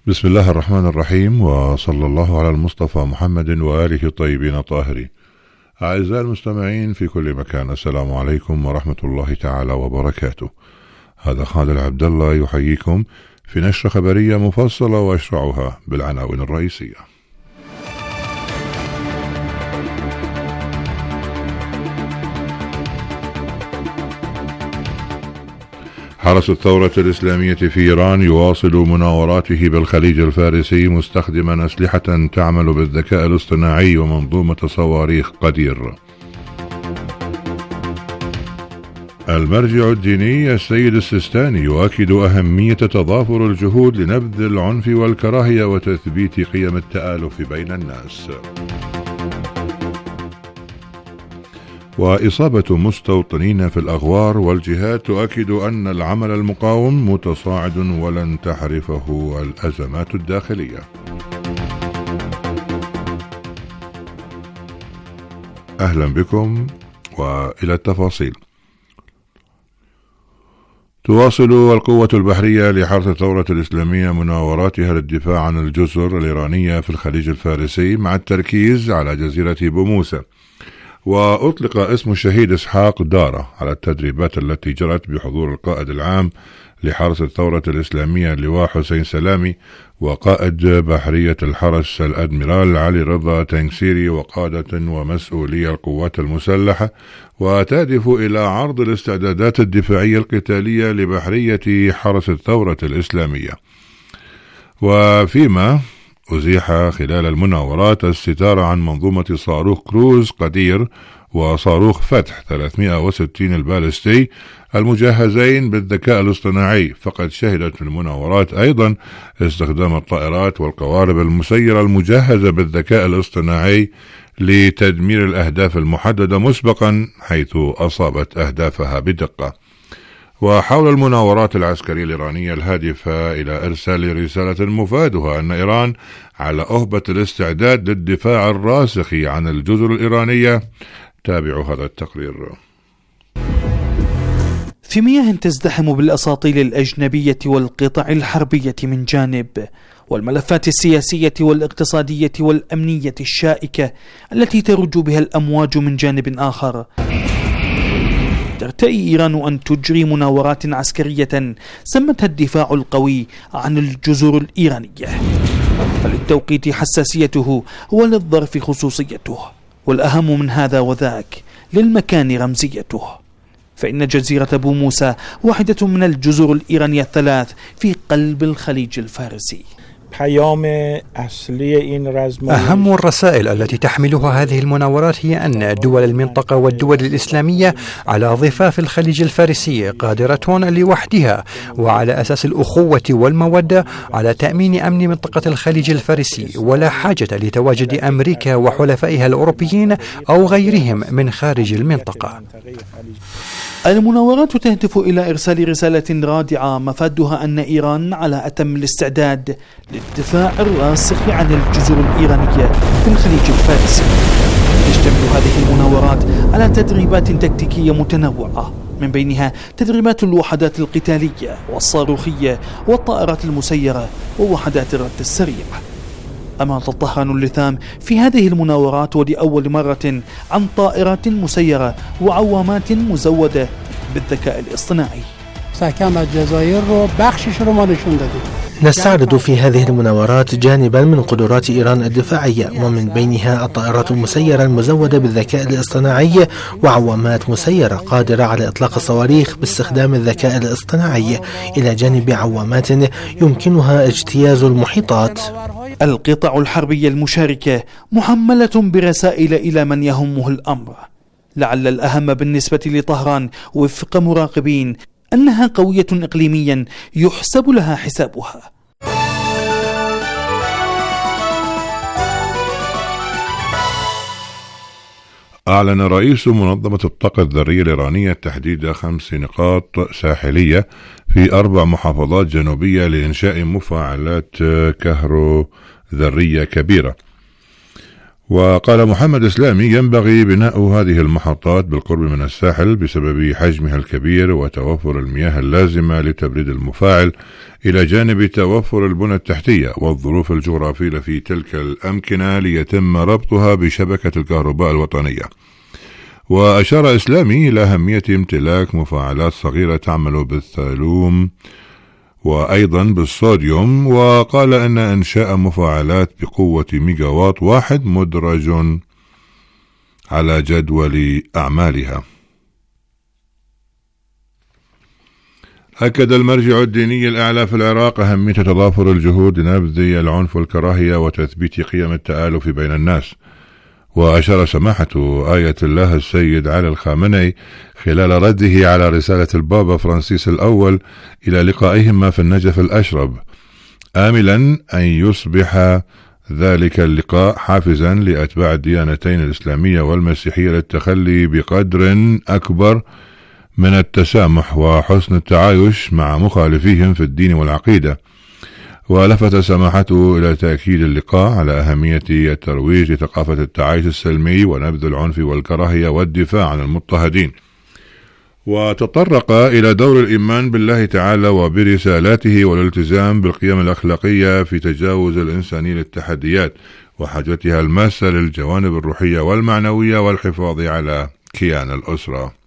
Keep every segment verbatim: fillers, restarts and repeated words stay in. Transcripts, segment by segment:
بسم الله الرحمن الرحيم، وصلى الله على المصطفى محمد وآله الطيبين الطاهرين. أعزائي المستمعين في كل مكان، السلام عليكم ورحمة الله تعالى وبركاته. هذا خالد عبد الله يحييكم في نشرة خبرية مفصلة وأشرعها بالعناوين الرئيسية. حرس الثورة الإسلامية في إيران يواصل مناوراته بالخليج الفارسي مستخدما أسلحة تعمل بالذكاء الاصطناعي ومنظومة صواريخ قدير. المرجع الديني السيد السيستاني يؤكد أهمية تضافر الجهود لنبذ العنف والكراهية وتثبيت قيم التآلف بين الناس. وإصابة مستوطنين في الأغوار، والجهات تؤكد أن العمل المقاوم متصاعد ولن تحرفه الأزمات الداخلية. أهلا بكم وإلى التفاصيل. تواصل القوة البحرية لحرس الثورة الإسلامية مناوراتها للدفاع عن الجزر الإيرانية في الخليج الفارسي مع التركيز على جزيرة بوموسة. وأطلق اسم الشهيد إسحاق دارة على التدريبات التي جرت بحضور القائد العام لحرس الثورة الإسلامية اللواء حسين سلامي، وقائد بحرية الحرس الأدميرال علي رضا تنكسيري، وقادة ومسؤولي القوات المسلحة، وتهدف إلى عرض الاستعدادات الدفاعية القتالية لبحرية حرس الثورة الإسلامية. وفيما أزيح خلال المناورات الستار عن منظومة صاروخ كروز قدير وصاروخ فتح ثلاثمائة وستين البالستي المجهزين بالذكاء الاصطناعي. فقد شهدت المناورات أيضا استخدام الطائرات والقوارب المسيرة المجهزة بالذكاء الاصطناعي لتدمير الأهداف المحددة مسبقا، حيث أصابت أهدافها بدقة. وحول المناورات العسكرية الإيرانية الهادفة إلى إرسال رسالة مفادها أن إيران على أهبة الاستعداد للدفاع الراسخ عن الجزر الإيرانية. تابعوا هذا التقرير. في مياه تزدحم بالأساطيل الأجنبية والقطع الحربية من جانب، والملفات السياسية والاقتصادية والأمنية الشائكة التي ترج بها الأمواج من جانب آخر، ترتئي إيران أن تجري مناورات عسكرية سمتها الدفاع القوي عن الجزر الإيرانية. فللتوقيت حساسيته وللظرف خصوصيته، والأهم من هذا وذاك للمكان رمزيته. فإن جزيرة بوموسة واحدة من الجزر الإيرانية الثلاث في قلب الخليج الفارسي. أهم الرسائل التي تحملها هذه المناورات هي أن دول المنطقة والدول الإسلامية على ضفاف الخليج الفارسي قادرة لوحدها وعلى أساس الأخوة والمودة على تأمين أمن منطقة الخليج الفارسي، ولا حاجة لتواجد أمريكا وحلفائها الأوروبيين أو غيرهم من خارج المنطقة. المناورات تهدف إلى إرسال رسالة رادعة مفادها أن إيران على أتم الاستعداد للدفاع الراسخ عن الجزر الإيرانية في الخليج الفارسي. تشتمل هذه المناورات على تدريبات تكتيكية متنوعة، من بينها تدريبات الوحدات القتالية والصاروخية والطائرات المسيرة ووحدات الرد السريع. أما الطهران اللثام في هذه المناورات ولأول مرة عن طائرات مسيرة وعوامات مزودة بالذكاء الاصطناعي. نستعرض في هذه المناورات جانبا من قدرات إيران الدفاعية، ومن بينها الطائرات المسيرة المزودة بالذكاء الاصطناعي وعوامات مسيرة قادرة على إطلاق الصواريخ باستخدام الذكاء الاصطناعي، إلى جانب عوامات يمكنها اجتياز المحيطات. القطع الحربية المشاركة محملة برسائل إلى من يهمه الأمر. لعل الأهم بالنسبة لطهران وفق مراقبين أنها قوية إقليميا يحسب لها حسابها. أعلن رئيس منظمة الطاقة الذرية الإيرانية تحديد خمس نقاط ساحلية في أربع محافظات جنوبية لإنشاء مفاعلات كهرو ذرية كبيرة. وقال محمد إسلامي: ينبغي بناء هذه المحطات بالقرب من الساحل بسبب حجمها الكبير وتوفر المياه اللازمة لتبريد المفاعل، إلى جانب توفر البنى التحتية والظروف الجغرافية في تلك الأمكنة ليتم ربطها بشبكة الكهرباء الوطنية. وأشار إسلامي إلى أهمية امتلاك مفاعلات صغيرة تعمل بالثالوم وأيضا بالصوديوم، وقال أن إنشاء مفاعلات بقوة ميجاوات واحد مدرج على جدول أعمالها. أكد المرجع الديني الأعلى في العراق أهمية تضافر الجهود لنبذ العنف والكراهية وتثبيت قيم التآلف بين الناس. وأشار سماحة آية الله السيد علي الخامنئي خلال رده على رسالة البابا فرانسيس الأول إلى لقائهما في النجف الأشرب، آملا أن يصبح ذلك اللقاء حافزا لأتباع الديانتين الإسلامية والمسيحية للتخلي بقدر أكبر من التسامح وحسن التعايش مع مخالفيهم في الدين والعقيدة. ولفت سماحته إلى تأكيد اللقاء على أهمية الترويج لثقافة التعايش السلمي ونبذ العنف والكراهية والدفاع عن المضطهدين. وتطرق إلى دور الإيمان بالله تعالى وبرسالاته والالتزام بالقيم الأخلاقية في تجاوز الإنسانية للتحديات وحاجتها الماسة للجوانب الروحية والمعنوية والحفاظ على كيان الأسرة.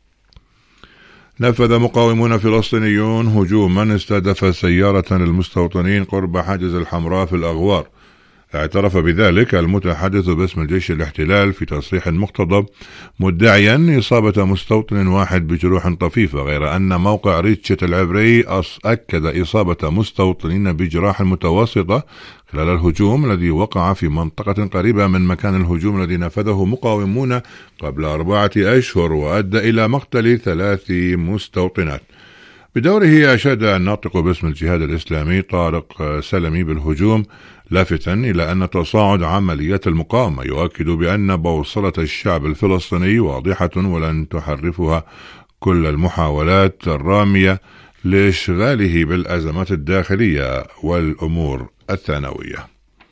نفذ مقاومون فلسطينيون هجوما استهدف سيارة للمستوطنين قرب حاجز الحمراء في الأغوار. اعترف بذلك المتحدث باسم الجيش الاحتلال في تصريح مقتضب، مدعيا إصابة مستوطن واحد بجروح طفيفة، غير أن موقع ريتشة العبري أكد إصابة مستوطنين بجراح متوسطة خلال الهجوم الذي وقع في منطقة قريبة من مكان الهجوم الذي نفذه مقاومون قبل أربعة أشهر وأدى إلى مقتل ثلاث مستوطنات. بدوره أشاد الناطق باسم الجهاد الإسلامي طارق سلمي بالهجوم، لافتا إلى أن تصاعد عمليات المقاومة يؤكد بأن بوصلة الشعب الفلسطيني واضحة ولن تحرفها كل المحاولات الرامية لإشغاله بالأزمات الداخلية والأمور الثانوية.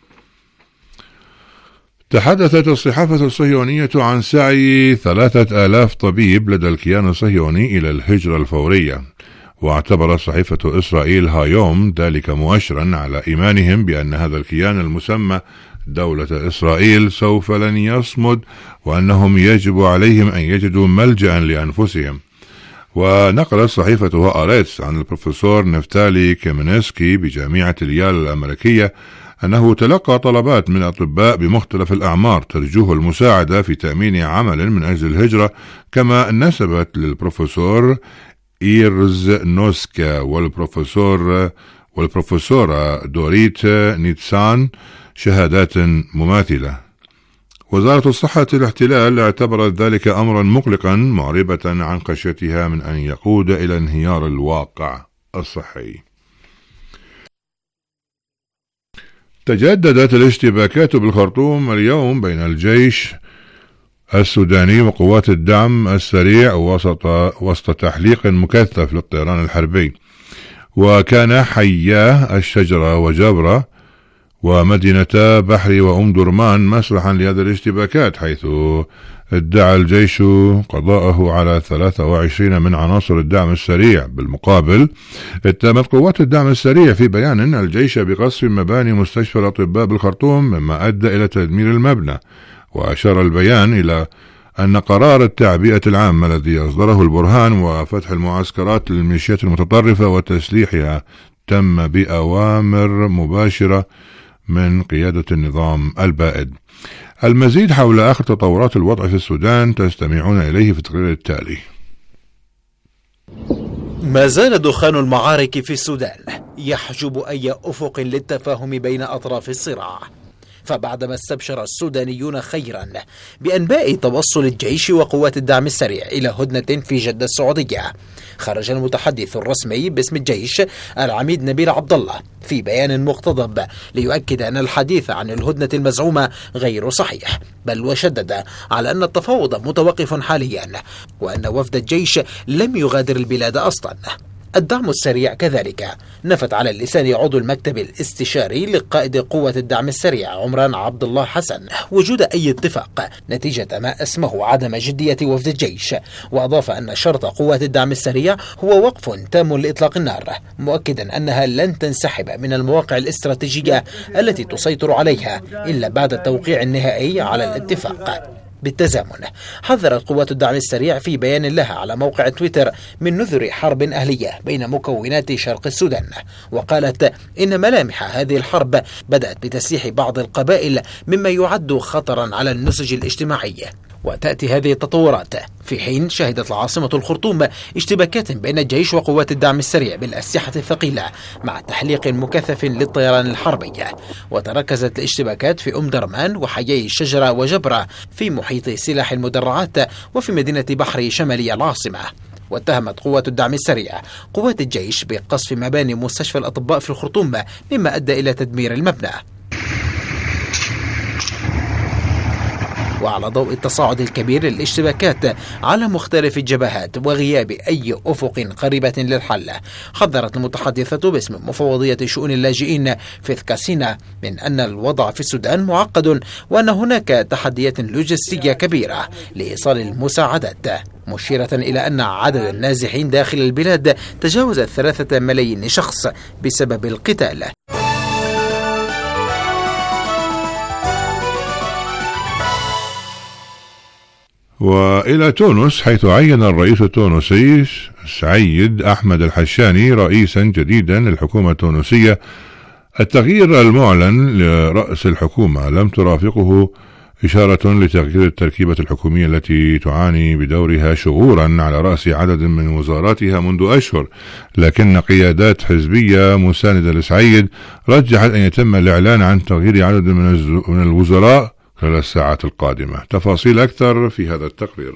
تحدثت الصحافة الصهيونية عن سعي ثلاثة آلاف طبيب لدى الكيان الصهيوني إلى الهجرة الفورية، واعتبر صحيفة إسرائيل هايوم ذلك مؤشرا على إيمانهم بأن هذا الكيان المسمى دولة إسرائيل سوف لن يصمد، وأنهم يجب عليهم أن يجدوا ملجأ لأنفسهم. ونقلت صحيفة هآرتس عن البروفيسور نفتالي كيمينسكي بجامعة اليال الأمريكية أنه تلقى طلبات من أطباء بمختلف الأعمار ترجوه المساعدة في تأمين عمل من أجل الهجرة، كما نسبت للبروفيسور إيرز نوسكا والبروفيسور والبروفيسورة دوريت نيتسان شهادات مماثلة. وزارة الصحة الاحتلال اعتبرت ذلك أمرا مقلقا، معربة عن خشيتها من أن يقود إلى انهيار الواقع الصحي. تجددت الاشتباكات بالخرطوم اليوم بين الجيش السوداني وقوات الدعم السريع وسط وسط تحليق مكثف للطيران الحربي. وكان حياه الشجرة وجبرة ومدينة بحري وأم درمان مسرحا لهذه الاشتباكات، حيث ادعى الجيش قضاءه على ثلاثة وعشرين من عناصر الدعم السريع. بالمقابل اتهمت قوات الدعم السريع في بيان الجيش بقصف مباني مستشفى الأطباء بالخرطوم مما أدى إلى تدمير المبنى. وأشار البيان إلى أن قرار التعبئة العامة الذي أصدره البرهان وفتح المعسكرات للميليشيات المتطرفة وتسليحها تم بأوامر مباشرة من قيادة النظام البائد. المزيد حول آخر تطورات الوضع في السودان تستمعون إليه في التقرير التالي. ما زال دخان المعارك في السودان يحجب أي أفق للتفاهم بين أطراف الصراع، فبعدما استبشر السودانيون خيرا بأنباء توصل الجيش وقوات الدعم السريع إلى هدنة في جدة السعودية، خرج المتحدث الرسمي باسم الجيش العميد نبيل عبد الله في بيان مقتضب ليؤكد أن الحديث عن الهدنة المزعومة غير صحيح، بل وشدد على أن التفاوض متوقف حاليا وأن وفد الجيش لم يغادر البلاد أصلا. الدعم السريع كذلك نفت على لسان عضو المكتب الاستشاري لقائد قوة الدعم السريع عمران عبد الله حسن وجود أي اتفاق نتيجة ما اسمه عدم جدية وفد الجيش، وأضاف أن شرط قوات الدعم السريع هو وقف تام لإطلاق النار، مؤكدا أنها لن تنسحب من المواقع الاستراتيجية التي تسيطر عليها إلا بعد التوقيع النهائي على الاتفاق. بالتزامن حذرت قوات الدعم السريع في بيان لها على موقع تويتر من نذر حرب أهلية بين مكونات شرق السودان، وقالت إن ملامح هذه الحرب بدأت بتسليح بعض القبائل مما يعد خطرا على النسج الاجتماعي. وتأتي هذه التطورات في حين شهدت العاصمة الخرطوم اشتباكات بين الجيش وقوات الدعم السريع بالأسلحة الثقيلة مع تحليق مكثف للطيران الحربي، وتركزت الاشتباكات في أم درمان وحيي الشجرة وجبرة في محيط سلاح المدرعات وفي مدينة بحري شمالي العاصمة. واتهمت قوات الدعم السريع قوات الجيش بقصف مباني مستشفى الأطباء في الخرطوم مما أدى إلى تدمير المبنى. وعلى ضوء التصاعد الكبير للاشتباكات على مختلف الجبهات وغياب أي أفق قريبة للحل، حذرت المتحدثة باسم مفوضية شؤون اللاجئين في كاسينا من أن الوضع في السودان معقد وأن هناك تحديات لوجستية كبيرة لإيصال المساعدات، مشيرة إلى أن عدد النازحين داخل البلاد تجاوز ثلاثة ملايين شخص بسبب القتال. وإلى تونس، حيث عين الرئيس التونسي سعيد أحمد الحشاني رئيسا جديدا للحكومة التونسية. التغيير المعلن لرأس الحكومة لم ترافقه إشارة لتغيير التركيبة الحكومية التي تعاني بدورها شغورا على رأس عدد من وزاراتها منذ أشهر، لكن قيادات حزبية مساندة لسعيد رجحت أن يتم الإعلان عن تغيير عدد من الوزراء خلال الساعات القادمة. تفاصيل أكثر في هذا التقرير.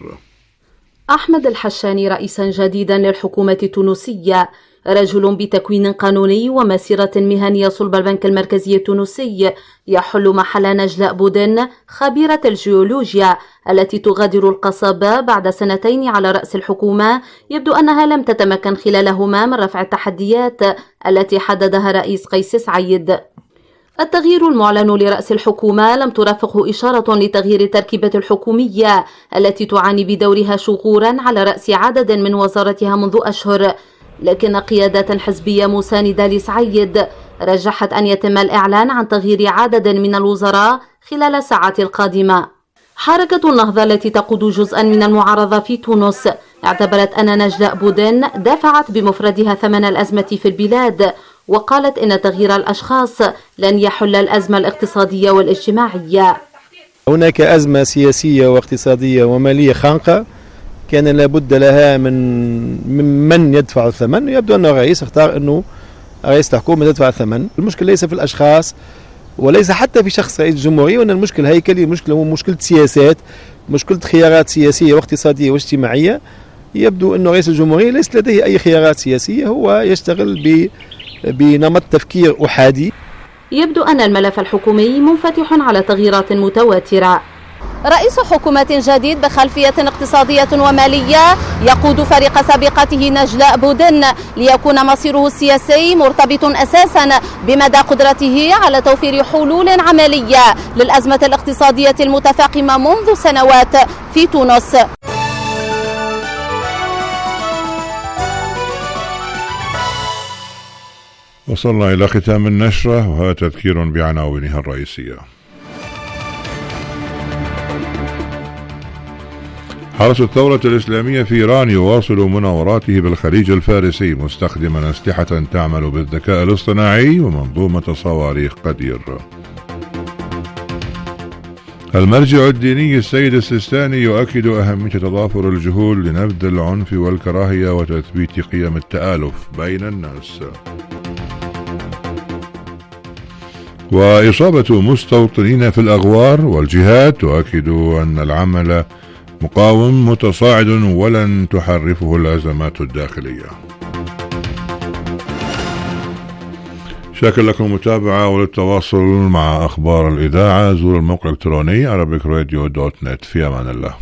أحمد الحشاني رئيسا جديدا للحكومة التونسية، رجل بتكوين قانوني ومسيرة مهنية صلب البنك المركزي التونسي، يحل محل نجلاء بودن خبيرة الجيولوجيا التي تغادر القصابة بعد سنتين على رأس الحكومة. يبدو أنها لم تتمكن خلالهما من رفع التحديات التي حددها رئيس قيس سعيد. التغيير المعلن لرأس الحكومة لم ترافقه إشارة لتغيير التركيبة الحكومية التي تعاني بدورها شغورا على رأس عدد من وزاراتها منذ أشهر، لكن قيادات حزبية مساندة لسعيد رجحت أن يتم الإعلان عن تغيير عدد من الوزراء خلال الساعات القادمة. حركة النهضة التي تقود جزءا من المعارضة في تونس اعتبرت أن نجلاء بودن دفعت بمفردها ثمن الأزمة في البلاد، وقالت إن تغيير الأشخاص لن يحل الأزمة الاقتصادية والاجتماعية. هناك أزمة سياسية واقتصادية ومالية خانقة كان لابد لها من من يدفع الثمن، ويبدو أن الرئيس اختار أنه رئيس الحكومة تدفع الثمن. المشكلة ليس في الأشخاص وليس حتى في شخص رئيس الجمهورية، وأن المشكل هيكلي، المشكلة هو مشكلة سياسات، مشكلة خيارات سياسية واقتصادية واجتماعية. يبدو أن رئيس الجمهورية ليس لديه أي خيارات سياسية، هو يشتغل ب بنمط تفكير أحادي. يبدو أن الملف الحكومي منفتح على تغييرات متواترة. رئيس حكومة جديد بخلفية اقتصادية ومالية يقود فريق سابقته نجلاء بودن ليكون مصيره السياسي مرتبط أساسا بمدى قدرته على توفير حلول عملية للأزمة الاقتصادية المتفاقمة منذ سنوات في تونس. وصلنا إلى ختام النشرة، وهذا تذكير بعناوينها الرئيسية. حرس الثورة الإسلامية في إيران يواصل مناوراته بالخليج الفارسي مستخدما أسلحة تعمل بالذكاء الاصطناعي ومنظومة صواريخ قدير. المرجع الديني السيد السيستاني يؤكد أهمية تضافر الجهود لنبذ العنف والكراهية وتثبيت قيم التآلف بين الناس. وإصابة مستوطنين في الأغوار والجهاد تؤكد أن العمل مقاوم متصاعد ولن تحرفه الأزمات الداخلية. شاكر لكم المتابعة، وللتواصل مع أخبار الإذاعة زور الموقع الإلكتروني arabic radio دوت net. في أمان الله.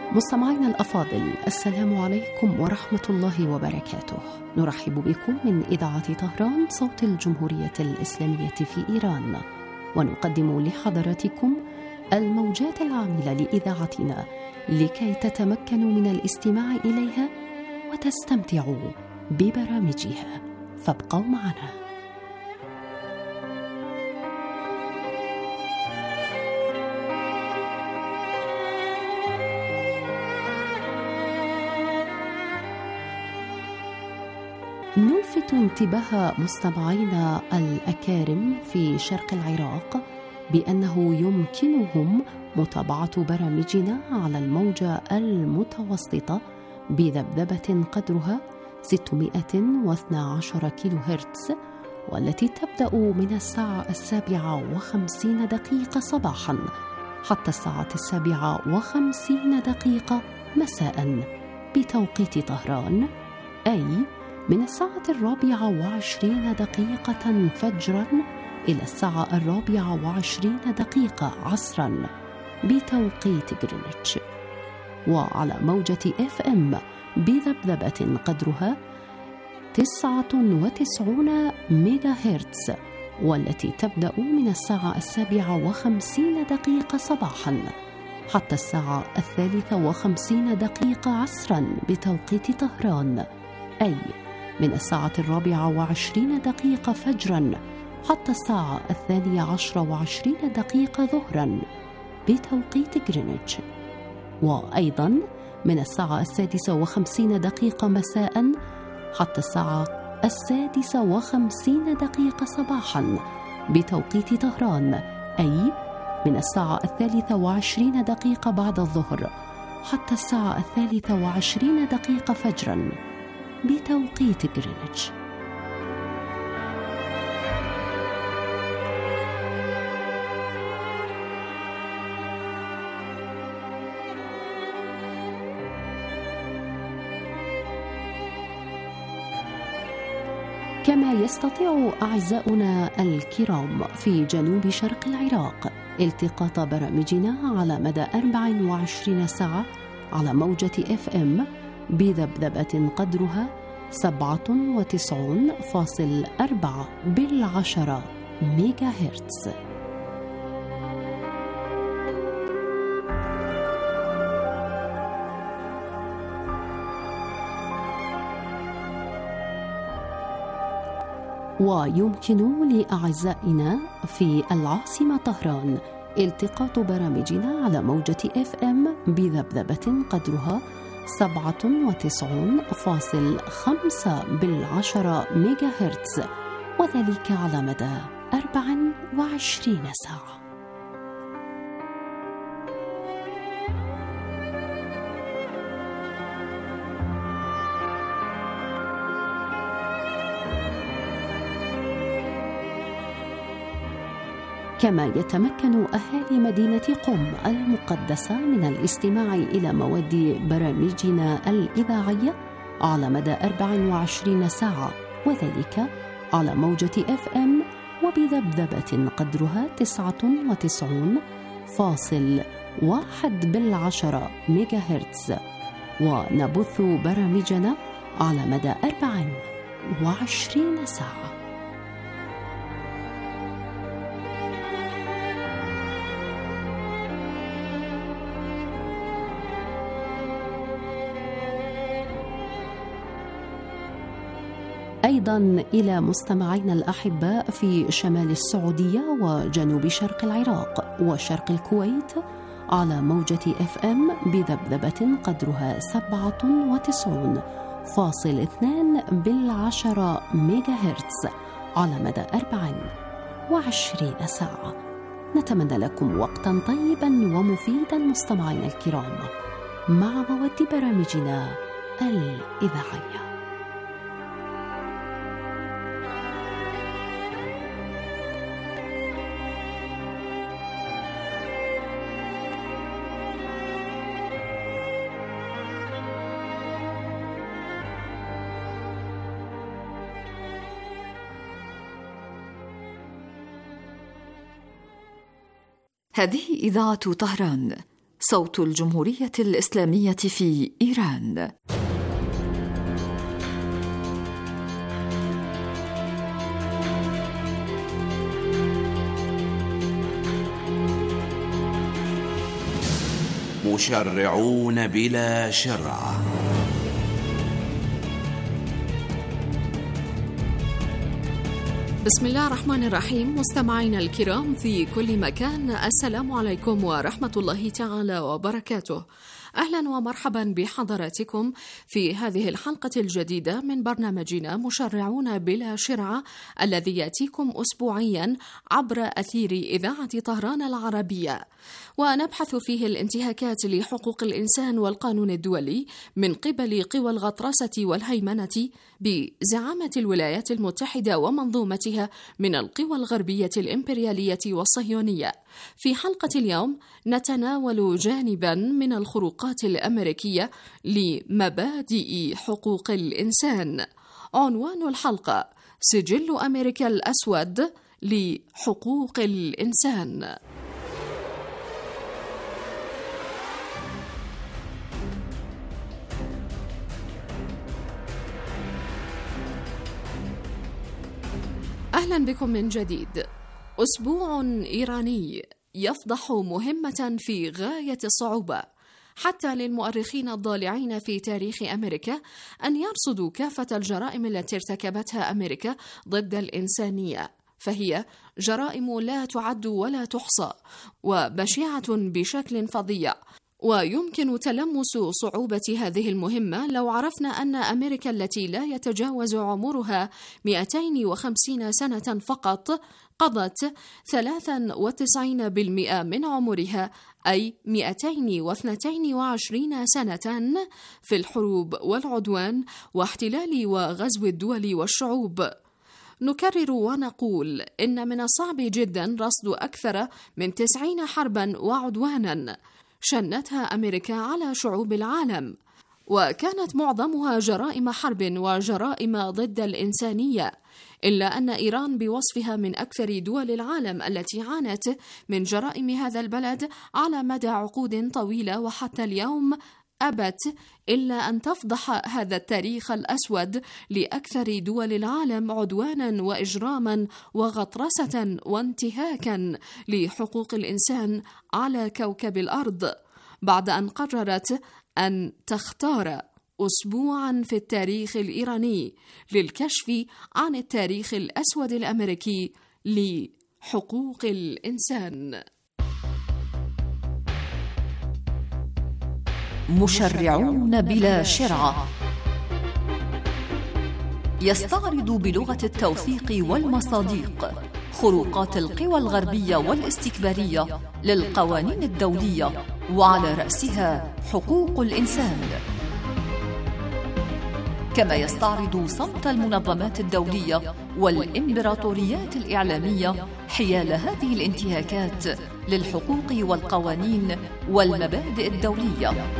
مستمعينا الأفاضل، السلام عليكم ورحمة الله وبركاته. نرحب بكم من إذاعة طهران صوت الجمهورية الإسلامية في إيران، ونقدم لحضراتكم الموجات العاملة لإذاعتنا لكي تتمكنوا من الاستماع إليها وتستمتعوا ببرامجها، فابقوا معنا. نلفت انتباه مستمعينا الأكارم في شرق العراق بأنه يمكنهم متابعة برامجنا على الموجة المتوسطة بذبذبة قدرها ستمائة واثني عشر كيلو هرتز، والتي تبدأ من الساعة السابعة وخمسين دقيقة صباحا حتى الساعة السابعة وخمسين دقيقة مساء بتوقيت طهران، أي من الساعة الرابعة وعشرين دقيقة فجرا إلى الساعة الرابعة وعشرين دقيقة عصرا بتوقيت غرينتش. وعلى موجة إف إم بذبذبة قدرها تسعة وتسعين ميجا هرتز، والتي تبدأ من الساعة السابعة وخمسين دقيقة صباحا حتى الساعة الثالثة وخمسين دقيقة عصرا بتوقيت طهران، أي من الساعة الرابعة وعشرين دقيقة فجرا حتى الساعة الثانية عشر وعشرين دقيقة ظهرا بتوقيت غرينتش، وأيضا من الساعة السادسة وخمسين دقيقة مساء حتى الساعة السادسة وخمسين دقيقة صباحا بتوقيت طهران، أي من الساعة الثالثة وعشرين دقيقة بعد الظهر حتى الساعة الثالثة وعشرين دقيقة فجرا بتوقيت غرينتش. كما يستطيع أعزاؤنا الكرام في جنوب شرق العراق التقاط برامجنا على مدى أربع وعشرين ساعة على موجة إف إم بذبذبة قدرها سبعة وتسعين فاصل أربعة بالعشرة ميجا هرتز. ويمكن لأعزائنا في العاصمة طهران التقاط برامجنا على موجة إف إم بذبذبة قدرها سبعة وتسعين فاصل خمسة بالعشرة ميجا هرتز، وذلك على مدى أربع وعشرين ساعة. كما يتمكن أهالي مدينة قم المقدسة من الاستماع إلى مواد برامجنا الإذاعية على مدى أربع وعشرين ساعة، وذلك على موجة إف إم وبذبذبة قدرها تسعة وتسعين فاصل واحد بالعشرة ميجا هرتز، ونبث برامجنا على مدى أربع وعشرين ساعة. أيضا إلى مستمعينا الأحباء في شمال السعودية وجنوب شرق العراق وشرق الكويت على موجة إف إم بذبذبة قدرها سبعة وتسعين فاصل اثنان بالعشرة ميجا هرتز على مدى أربع وعشرين ساعة. نتمنى لكم وقتا طيبا ومفيدا مستمعينا الكرام مع مواد برامجنا الإذاعية. هذه إذاعة طهران، صوت الجمهورية الإسلامية في إيران. مشرعون بلا شرع. بسم الله الرحمن الرحيم. مستمعينا الكرام في كل مكان، السلام عليكم ورحمة الله تعالى وبركاته. أهلا ومرحبا بحضراتكم في هذه الحلقة الجديدة من برنامجنا مشرعون بلا شرع، الذي يأتيكم أسبوعيا عبر أثير إذاعة طهران العربية، ونبحث فيه الانتهاكات لحقوق الإنسان والقانون الدولي من قبل قوى الغطرسة والهيمنة بزعامة الولايات المتحدة ومنظومتها من القوى الغربية الإمبريالية والصهيونية. في حلقة اليوم نتناول جانبا من الخروقات الأمريكية لمبادئ حقوق الإنسان. عنوان الحلقة: سجل أمريكا الأسود لحقوق الإنسان. أهلا بكم من جديد. أسبوع إيراني يفضح مهمة في غاية الصعوبة حتى للمؤرخين الضالعين في تاريخ أمريكا أن يرصدوا كافة الجرائم التي ارتكبتها أمريكا ضد الإنسانية، فهي جرائم لا تعد ولا تحصى وبشعة بشكل فظيع. ويمكن تلمس صعوبة هذه المهمة لو عرفنا أن أمريكا التي لا يتجاوز عمرها مئتين وخمسين سنة فقط قضت ثلاثة وتسعين بالمئة من عمرها، أي مئتين واثنتين وعشرين سنة، في الحروب والعدوان واحتلال وغزو الدول والشعوب. نكرر ونقول إن من الصعب جدا رصد أكثر من تسعين حربا وعدوانا شنتها أمريكا على شعوب العالم، وكانت معظمها جرائم حرب وجرائم ضد الإنسانية، إلا أن إيران بوصفها من أكثر دول العالم التي عانت من جرائم هذا البلد على مدى عقود طويلة وحتى اليوم أبت إلا أن تفضح هذا التاريخ الأسود لأكثر دول العالم عدوانا وإجراما وغطرسة وانتهاكا لحقوق الإنسان على كوكب الأرض، بعد أن قررت أن تختار أسبوعا في التاريخ الإيراني للكشف عن التاريخ الأسود الأمريكي لحقوق الإنسان. مشرعون بلا شرع يستعرض بلغة التوثيق والمصادق خروقات القوى الغربية والاستكبارية للقوانين الدولية، وعلى رأسها حقوق الإنسان، كما يستعرض صمت المنظمات الدولية والإمبراطوريات الإعلامية حيال هذه الانتهاكات للحقوق والقوانين والمبادئ الدولية.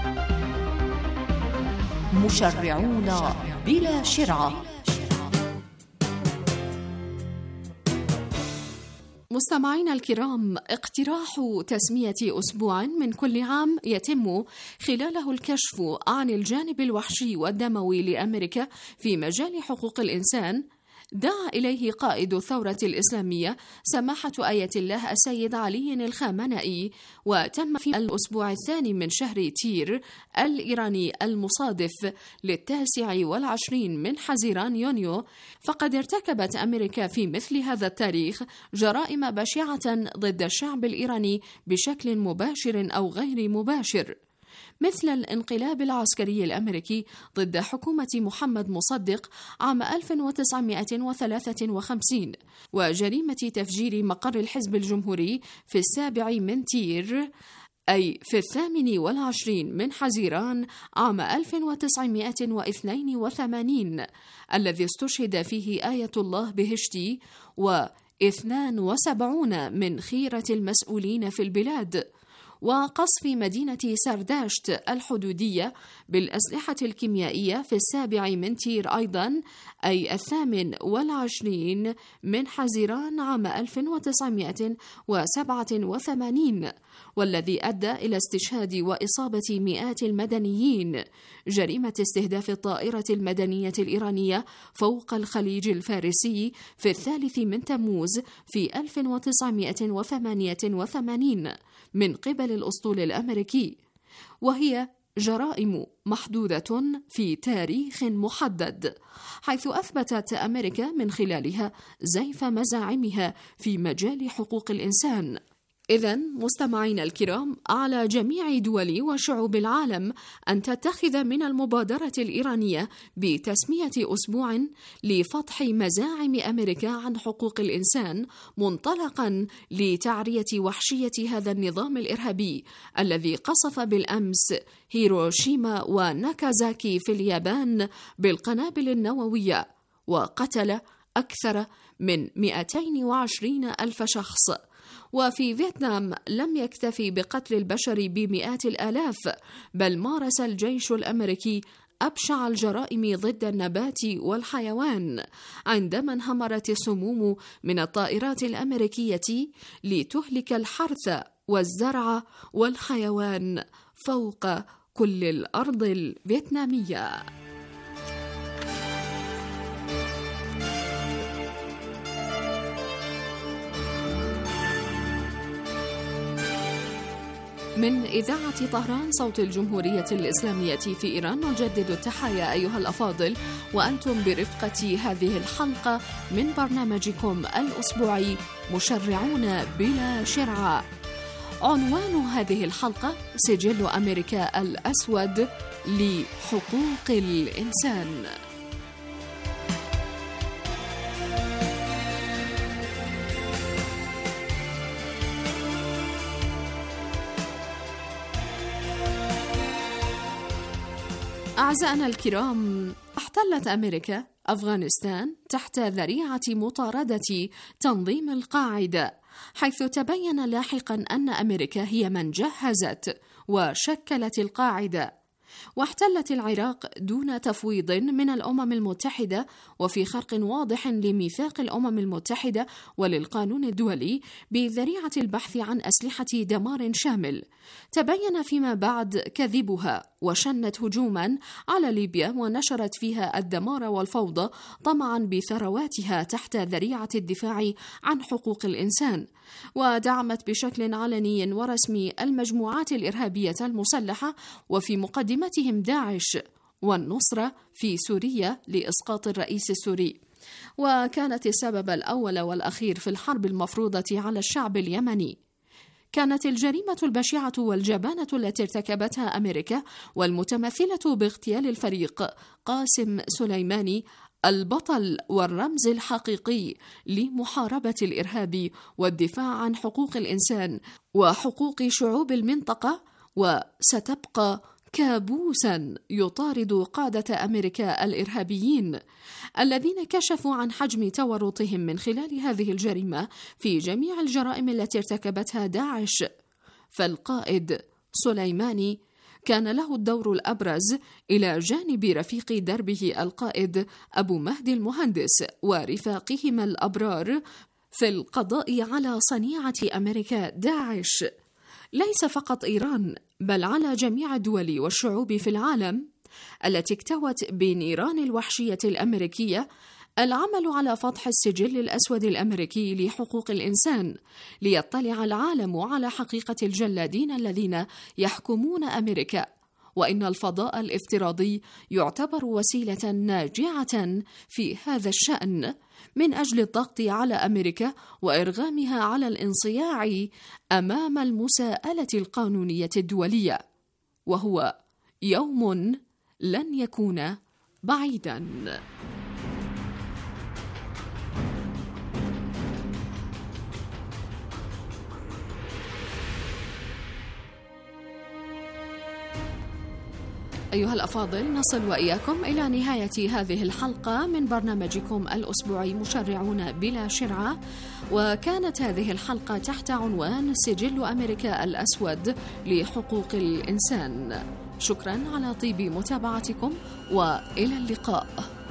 مشرعون بلا شرع. مستمعينا الكرام، اقتراح تسمية أسبوع من كل عام يتم خلاله الكشف عن الجانب الوحشي والدموي لأمريكا في مجال حقوق الإنسان دعا إليه قائد الثورة الإسلامية سماحة آية الله السيد علي الخامنئي، وتم في الأسبوع الثاني من شهر تير الإيراني المصادف للتاسع والعشرين من حزيران يونيو. فقد ارتكبت أمريكا في مثل هذا التاريخ جرائم بشعة ضد الشعب الإيراني بشكل مباشر أو غير مباشر، مثل الانقلاب العسكري الأمريكي ضد حكومة محمد مصدق عام ألف وتسعمائة وثلاثة وخمسين، وجريمة تفجير مقر الحزب الجمهوري في السابع من تير، أي في الثامن والعشرين من حزيران عام ألف وتسعمائة واثنين وثمانين، الذي استشهد فيه آية الله بهشتي واثنان وسبعون من خيرة المسؤولين في البلاد. وقصف مدينة سرداشت الحدودية بالأسلحة الكيميائية في السابع من تير أيضا، أي الثامن والعشرين من حزيران عام ألف وتسعمائة وسبعة وثمانين، والذي أدى إلى استشهاد وإصابة مئات المدنيين. جريمة استهداف الطائرة المدنية الإيرانية فوق الخليج الفارسي في الثالث من تموز في ألف وتسعمائة وثمانية وثمانين من قبل الأسطول الأمريكي، وهي جرائم محدودة في تاريخ محدد، حيث أثبتت أمريكا من خلالها زيف مزاعمها في مجال حقوق الإنسان. إذن مستمعين الكرام، على جميع دول وشعوب العالم أن تتخذ من المبادرة الإيرانية بتسمية أسبوع لفتح مزاعم أمريكا عن حقوق الإنسان منطلقا لتعرية وحشية هذا النظام الإرهابي الذي قصف بالأمس هيروشيما وناكازاكي في اليابان بالقنابل النووية وقتل أكثر من مئتين وعشرين ألف شخص. وفي فيتنام لم يكتفي بقتل البشر بمئات الآلاف، بل مارس الجيش الأمريكي أبشع الجرائم ضد النبات والحيوان عندما انهمرت السموم من الطائرات الأمريكية لتهلك الحرث والزرع والحيوان فوق كل الأرض الفيتنامية. من إذاعة طهران صوت الجمهورية الإسلامية في إيران نجدد التحايا أيها الأفاضل، وأنتم برفقة هذه الحلقة من برنامجكم الأسبوعي مشرعون بلا شرعة. عنوان هذه الحلقة: سجل أمريكا الأسود لحقوق الإنسان. أعزائنا الكرام، احتلت أمريكا أفغانستان تحت ذريعة مطاردة تنظيم القاعدة، حيث تبين لاحقا أن أمريكا هي من جهزت وشكلت القاعدة، واحتلت العراق دون تفويض من الأمم المتحدة وفي خرق واضح لميثاق الأمم المتحدة وللقانون الدولي بذريعة البحث عن أسلحة دمار شامل. تبين فيما بعد كذبها وشنت هجوما على ليبيا ونشرت فيها الدمار والفوضى طمعا بثرواتها تحت ذريعة الدفاع عن حقوق الإنسان، ودعمت بشكل علني ورسمي المجموعات الإرهابية المسلحة وفي مقدمتهم داعش والنصرة في سوريا لإسقاط الرئيس السوري، وكانت السبب الأول والأخير في الحرب المفروضة على الشعب اليمني. كانت الجريمة البشعة والجبانة التي ارتكبتها أمريكا والمتمثلة باغتيال الفريق قاسم سليماني البطل والرمز الحقيقي لمحاربة الإرهاب والدفاع عن حقوق الإنسان وحقوق شعوب المنطقة، وستبقى كابوسا يطارد قادة أمريكا الإرهابيين الذين كشفوا عن حجم تورطهم من خلال هذه الجريمة في جميع الجرائم التي ارتكبتها داعش. فالقائد سليماني كان له الدور الأبرز إلى جانب رفيق دربه القائد أبو مهدي المهندس ورفاقهما الأبرار في القضاء على صنيعة أمريكا داعش. ليس فقط إيران، بل على جميع الدول والشعوب في العالم التي اكتوت بنيران الوحشية الأمريكية العمل على فتح السجل الأسود الأمريكي لحقوق الإنسان، ليطلع العالم على حقيقة الجلادين الذين يحكمون أمريكا، وإن الفضاء الافتراضي يعتبر وسيلة ناجعة في هذا الشأن من أجل الضغط على أمريكا وإرغامها على الانصياع أمام المساءلة القانونية الدولية، وهو يوم لن يكون بعيداً. أيها الأفاضل، نصل وإياكم إلى نهاية هذه الحلقة من برنامجكم الأسبوعي مشرعون بلا شرعة، وكانت هذه الحلقة تحت عنوان سجل أمريكا الأسود لحقوق الإنسان. شكرا على طيب متابعتكم وإلى اللقاء.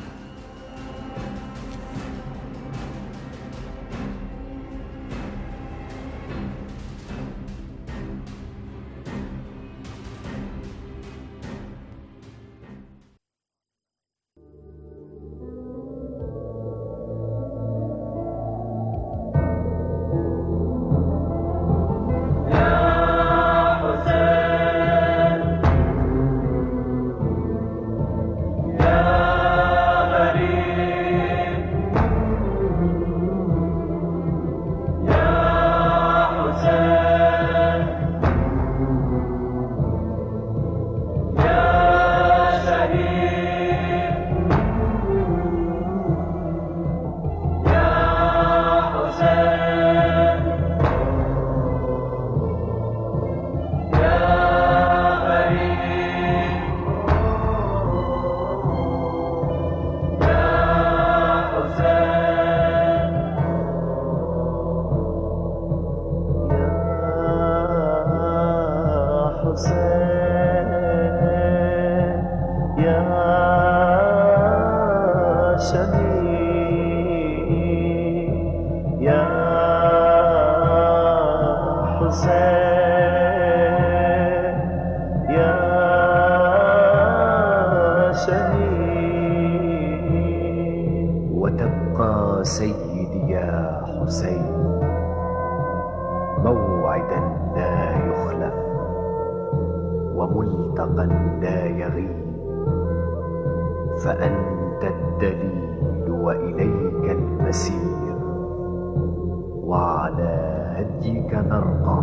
وتبقى سيدي يا حسين موعدا لا يخلف وملتقى لا يغيب، فأنت الدليل وإليك المسير، وعلى هديك نرقى.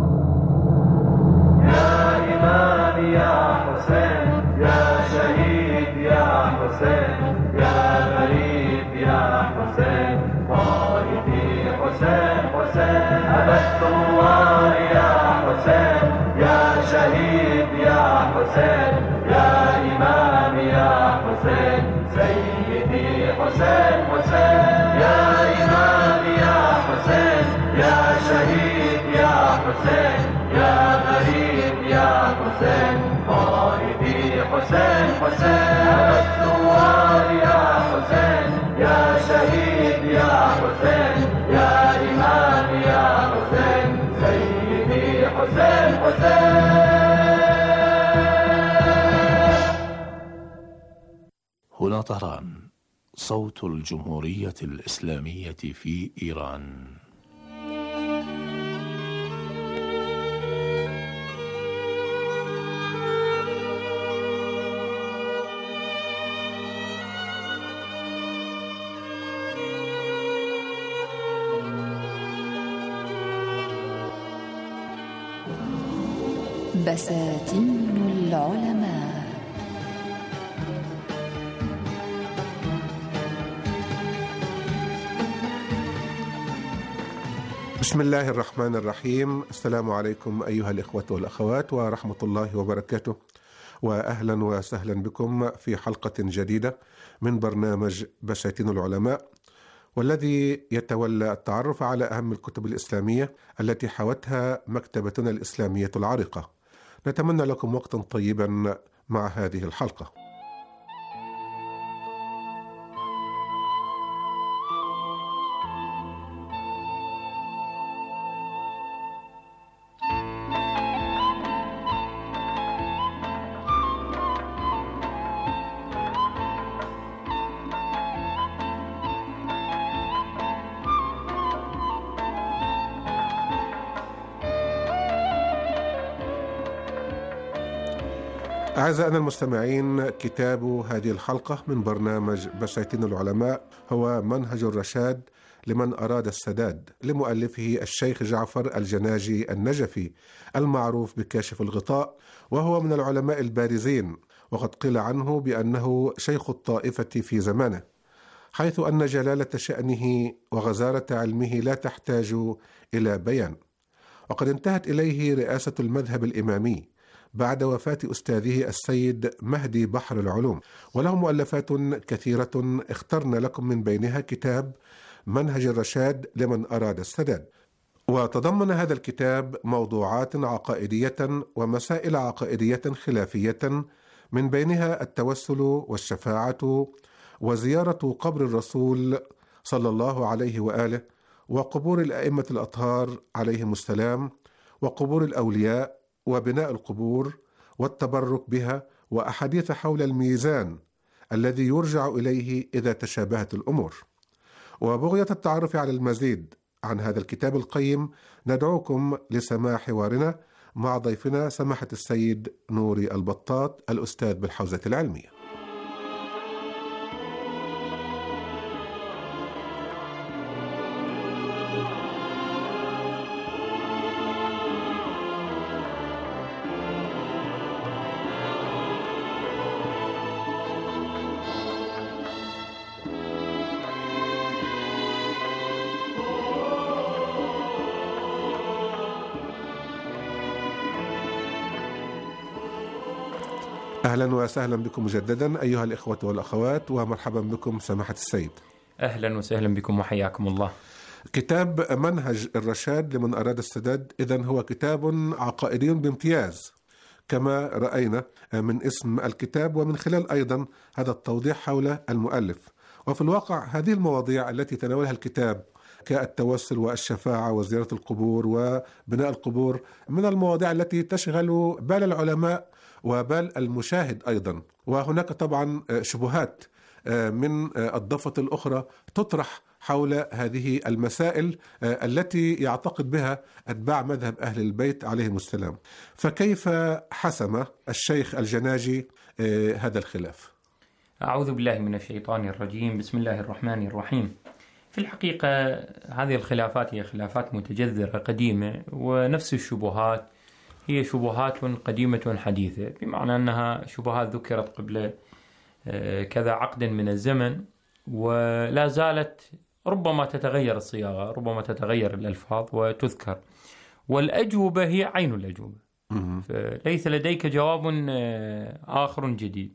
يا إمام يا حسين، يا شهيد يا حسين، يا غريب يا حسين، قائدي حسين حسين، أبا الثوار يا حسين، يا شهيد يا حسين، يا إمام يا حسين، سيدي حسين حسين، يا إمام يا حسين، يا شهيد يا حسين، يا غريب يا حسين، قائدي حسين حسين، أبا الثوار يا حسين، يا شهيد يا حسين، يا إمام يا حسين، سيدي حسين حسين. هنا طهران، صوت الجمهورية الإسلامية في إيران. بساتين العلماء. بسم الله الرحمن الرحيم. السلام عليكم أيها الإخوة والأخوات ورحمة الله وبركاته، وأهلا وسهلا بكم في حلقة جديدة من برنامج بساتين العلماء، والذي يتولى التعرف على أهم الكتب الإسلامية التي حوتها مكتبتنا الإسلامية العريقة. نتمنى لكم وقتا طيبا مع هذه الحلقة. أعزائنا المستمعين، كتاب هذه الحلقة من برنامج بساتين العلماء هو منهج الرشاد لمن أراد السداد، لمؤلفه الشيخ جعفر الجناجي النجفي المعروف بكاشف الغطاء، وهو من العلماء البارزين، وقد قيل عنه بأنه شيخ الطائفة في زمانه، حيث أن جلالة شأنه وغزارة علمه لا تحتاج إلى بيان. وقد انتهت إليه رئاسة المذهب الإمامي بعد وفاة أستاذه السيد مهدي بحر العلوم، وله مؤلفات كثيرة اخترنا لكم من بينها كتاب منهج الرشاد لمن أراد السداد. وتضمن هذا الكتاب موضوعات عقائدية ومسائل عقائدية خلافية، من بينها التوسل والشفاعة وزيارة قبر الرسول صلى الله عليه وآله، وقبور الأئمة الأطهار عليهم السلام، وقبور الأولياء وبناء القبور والتبرك بها، وأحاديث حول الميزان الذي يرجع إليه إذا تشابهت الأمور. وبغية التعرف على المزيد عن هذا الكتاب القيم ندعوكم لسماع حوارنا مع ضيفنا سماحة السيد نوري البطاط الأستاذ بالحوزة العلمية. أهلا وسهلا بكم مجددا أيها الإخوة والأخوات، ومرحبا بكم سماحة السيد. أهلا وسهلا بكم وحياكم الله. كتاب منهج الرشاد لمن أراد السداد إذن هو كتاب عقائدي بامتياز كما رأينا من اسم الكتاب، ومن خلال أيضا هذا التوضيح حول المؤلف. وفي الواقع هذه المواضيع التي تناولها الكتاب كالتوسل والشفاعة وزيارة القبور وبناء القبور من المواضيع التي تشغل بال العلماء وبال المشاهد أيضا. وهناك طبعا شبهات من الضفة الأخرى تطرح حول هذه المسائل التي يعتقد بها أتباع مذهب أهل البيت عليهم السلام. فكيف حسم الشيخ الجناجي هذا الخلاف؟ أعوذ بالله من الشيطان الرجيم. بسم الله الرحمن الرحيم. في الحقيقة هذه الخلافات هي خلافات متجذرة قديمة، ونفس الشبهات هي شبهات قديمة حديثة، بمعنى أنها شبهات ذكرت قبل كذا عقد من الزمن ولا زالت ربما تتغير الصياغة، ربما تتغير الألفاظ وتذكر، والأجوبة هي عين الأجوبة، فليس لديك جواب آخر جديد.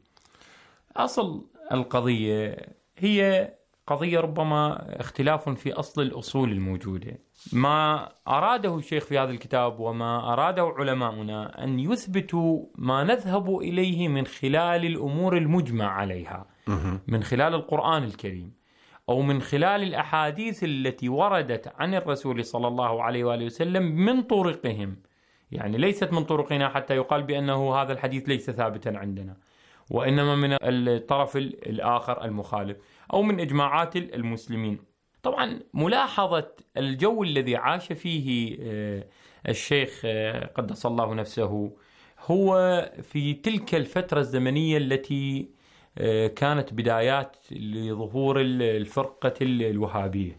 أصل القضية هي قضية ربما اختلاف في أصل الأصول الموجودة. ما أراده الشيخ في هذا الكتاب وما أراده علماؤنا أن يثبتوا ما نذهب إليه من خلال الأمور المجمع عليها، من خلال القرآن الكريم أو من خلال الأحاديث التي وردت عن الرسول صلى الله عليه وآله وسلم من طرقهم، يعني ليست من طرقنا حتى يقال بأنه هذا الحديث ليس ثابتا عندنا، وإنما من الطرف الآخر المخالف أو من إجماعات المسلمين. طبعا ملاحظة الجو الذي عاش فيه الشيخ قدس الله نفسه هو في تلك الفترة الزمنية التي كانت بدايات لظهور الفرقة الوهابية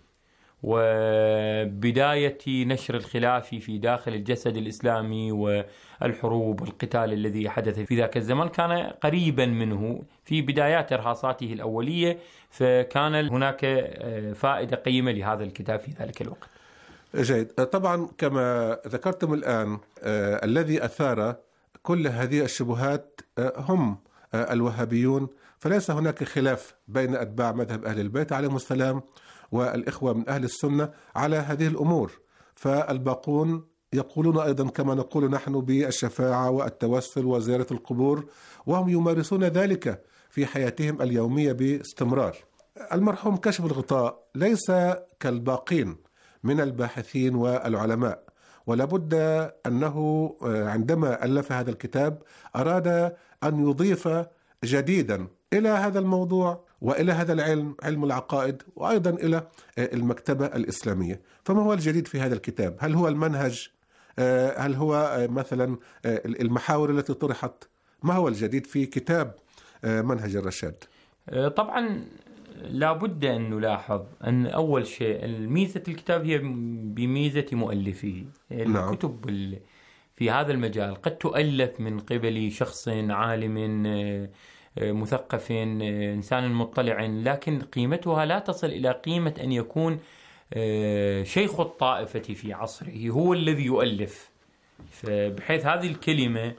وبداية نشر الخلاف في داخل الجسد الإسلامي، والحروب والقتال الذي حدث في ذاك الزمان كان قريبا منه في بدايات إرهاصاته الأولية، فكان هناك فائدة قيمة لهذا الكتاب في ذلك الوقت. جيد. طبعا كما ذكرتم الآن آه الذي أثار كل هذه الشبهات آه هم آه الوهابيون، فليس هناك خلاف بين أتباع مذهب أهل البيت عليهم السلام والإخوة من أهل السنة على هذه الأمور. فالباقون يقولون أيضا كما نقول نحن بالشفاعة والتوسل وزيارة القبور، وهم يمارسون ذلك في حياتهم اليومية باستمرار. المرحوم كشف الغطاء ليس كالباقين من الباحثين والعلماء، ولابد أنه عندما ألف هذا الكتاب أراد أن يضيف جديدا إلى هذا الموضوع وإلى هذا العلم، علم العقائد، وأيضا إلى المكتبة الإسلامية. فما هو الجديد في هذا الكتاب؟ هل هو المنهج؟ هل هو مثلا المحاور التي طرحت؟ ما هو الجديد في كتاب منهج الرشاد؟ طبعا لابد أن نلاحظ أن أول شيء ميزة الكتاب هي بميزة مؤلفه. الكتب نعم. في هذا المجال قد تؤلف من قبل شخص عالم مثقف إنسان مطلع، لكن قيمتها لا تصل إلى قيمة أن يكون شيخ الطائفة في عصره هو الذي يؤلف، بحيث هذه الكلمة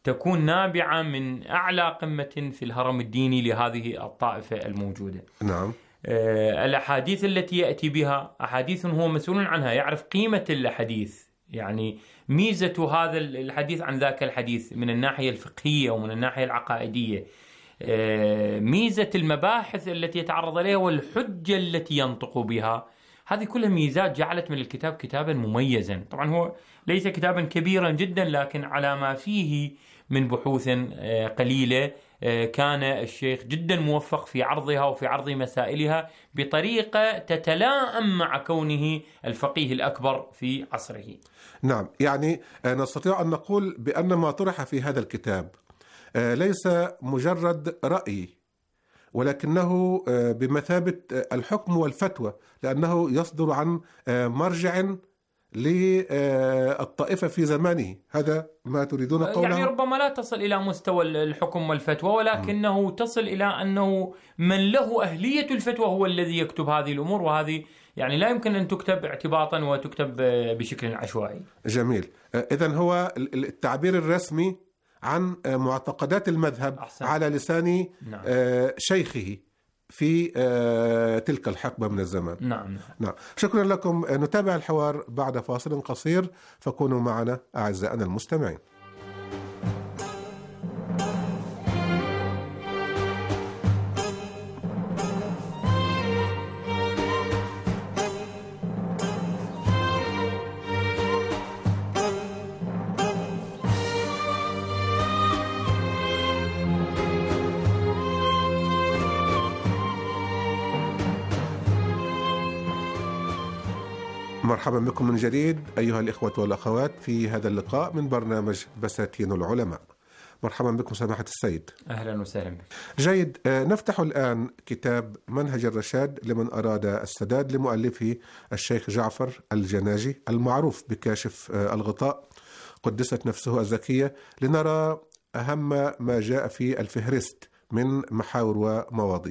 تكون نابعة من أعلى قمة في الهرم الديني لهذه الطائفة الموجودة. نعم. الأحاديث التي يأتي بها أحاديث هو مسؤول عنها، يعرف قيمة الحديث، يعني ميزة هذا الحديث عن ذاك الحديث من الناحية الفقهية ومن الناحية العقائدية، ميزة المباحث التي يتعرض إليها والحجة التي ينطق بها، هذه كلها ميزات جعلت من الكتاب كتابا مميزا. طبعا هو ليس كتابا كبيرا جدا، لكن على ما فيه من بحوث قليلة كان الشيخ جدا موفق في عرضها وفي عرض مسائلها بطريقة تتلائم مع كونه الفقيه الأكبر في عصره. نعم، يعني نستطيع أن نقول بأن ما طرح في هذا الكتاب ليس مجرد رأي، ولكنه بمثابة الحكم والفتوى، لأنه يصدر عن مرجع للطائفة في زمانه. هذا ما تريدون قوله؟ يعني ربما لا تصل إلى مستوى الحكم والفتوى، ولكنه م. تصل إلى أنه من له أهلية الفتوى هو الذي يكتب هذه الأمور، وهذه يعني لا يمكن أن تكتب اعتباطا وتكتب بشكل عشوائي. جميل. إذن هو التعبير الرسمي عن معتقدات المذهب أحسن. على لسان نعم. شيخه في تلك الحقبة من الزمان. نعم. نعم. شكرا لكم. نتابع الحوار بعد فاصل قصير، فكونوا معنا أعزائنا المستمعين. مرحبا بكم من جديد أيها الإخوة والأخوات في هذا اللقاء من برنامج بساتين العلماء. مرحبا بكم سماحة السيد. أهلا وسهلا بك. جيد. نفتح الآن كتاب منهج الرشاد لمن أراد السداد لمؤلفه الشيخ جعفر الجناجي المعروف بكاشف الغطاء قدست نفسه الزكية، لنرى أهم ما جاء في الفهرست من محاور ومواضيع.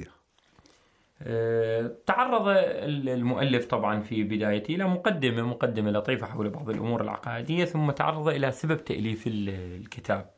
تعرض المؤلف طبعا في بدايته إلى مقدمة مقدمة لطيفة حول بعض الأمور العقائدية، ثم تعرض إلى سبب تأليف الكتاب.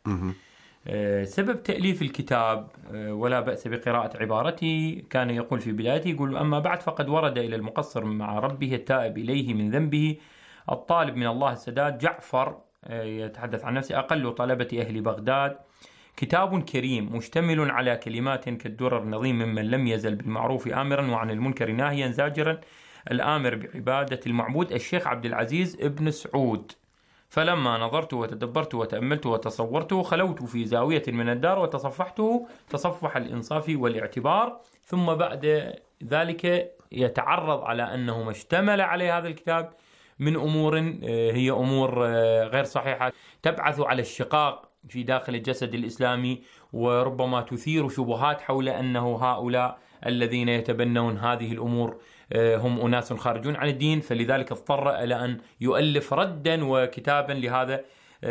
سبب تأليف الكتاب ولا بأس بقراءة عبارته، كان يقول في بدايته، يقول: أما بعد فقد ورد إلى المقصر مع ربه التائب إليه من ذنبه الطالب من الله السداد جعفر، يتحدث عن نفسه، أقل طلبة أهل بغداد، كتاب كريم مشتمل على كلمات كالدرر النظيم ممن لم يزل بالمعروف آمرا وعن المنكر ناهيا زاجرا، الآمر بعبادة المعبود الشيخ عبد العزيز ابن سعود. فلما نظرت وتدبرت وتأملت وتصورته خلوت في زاوية من الدار وتصفحته تصفح الإنصاف والاعتبار. ثم بعد ذلك يتعرض على أنه ما اشتمل عليه هذا الكتاب من أمور هي أمور غير صحيحة تبعث على الشقاق في داخل الجسد الإسلامي، وربما تثير شبهات حول أنه هؤلاء الذين يتبنون هذه الأمور هم أناس خارجون عن الدين، فلذلك اضطر إلى أن يؤلف ردا وكتابا لهذا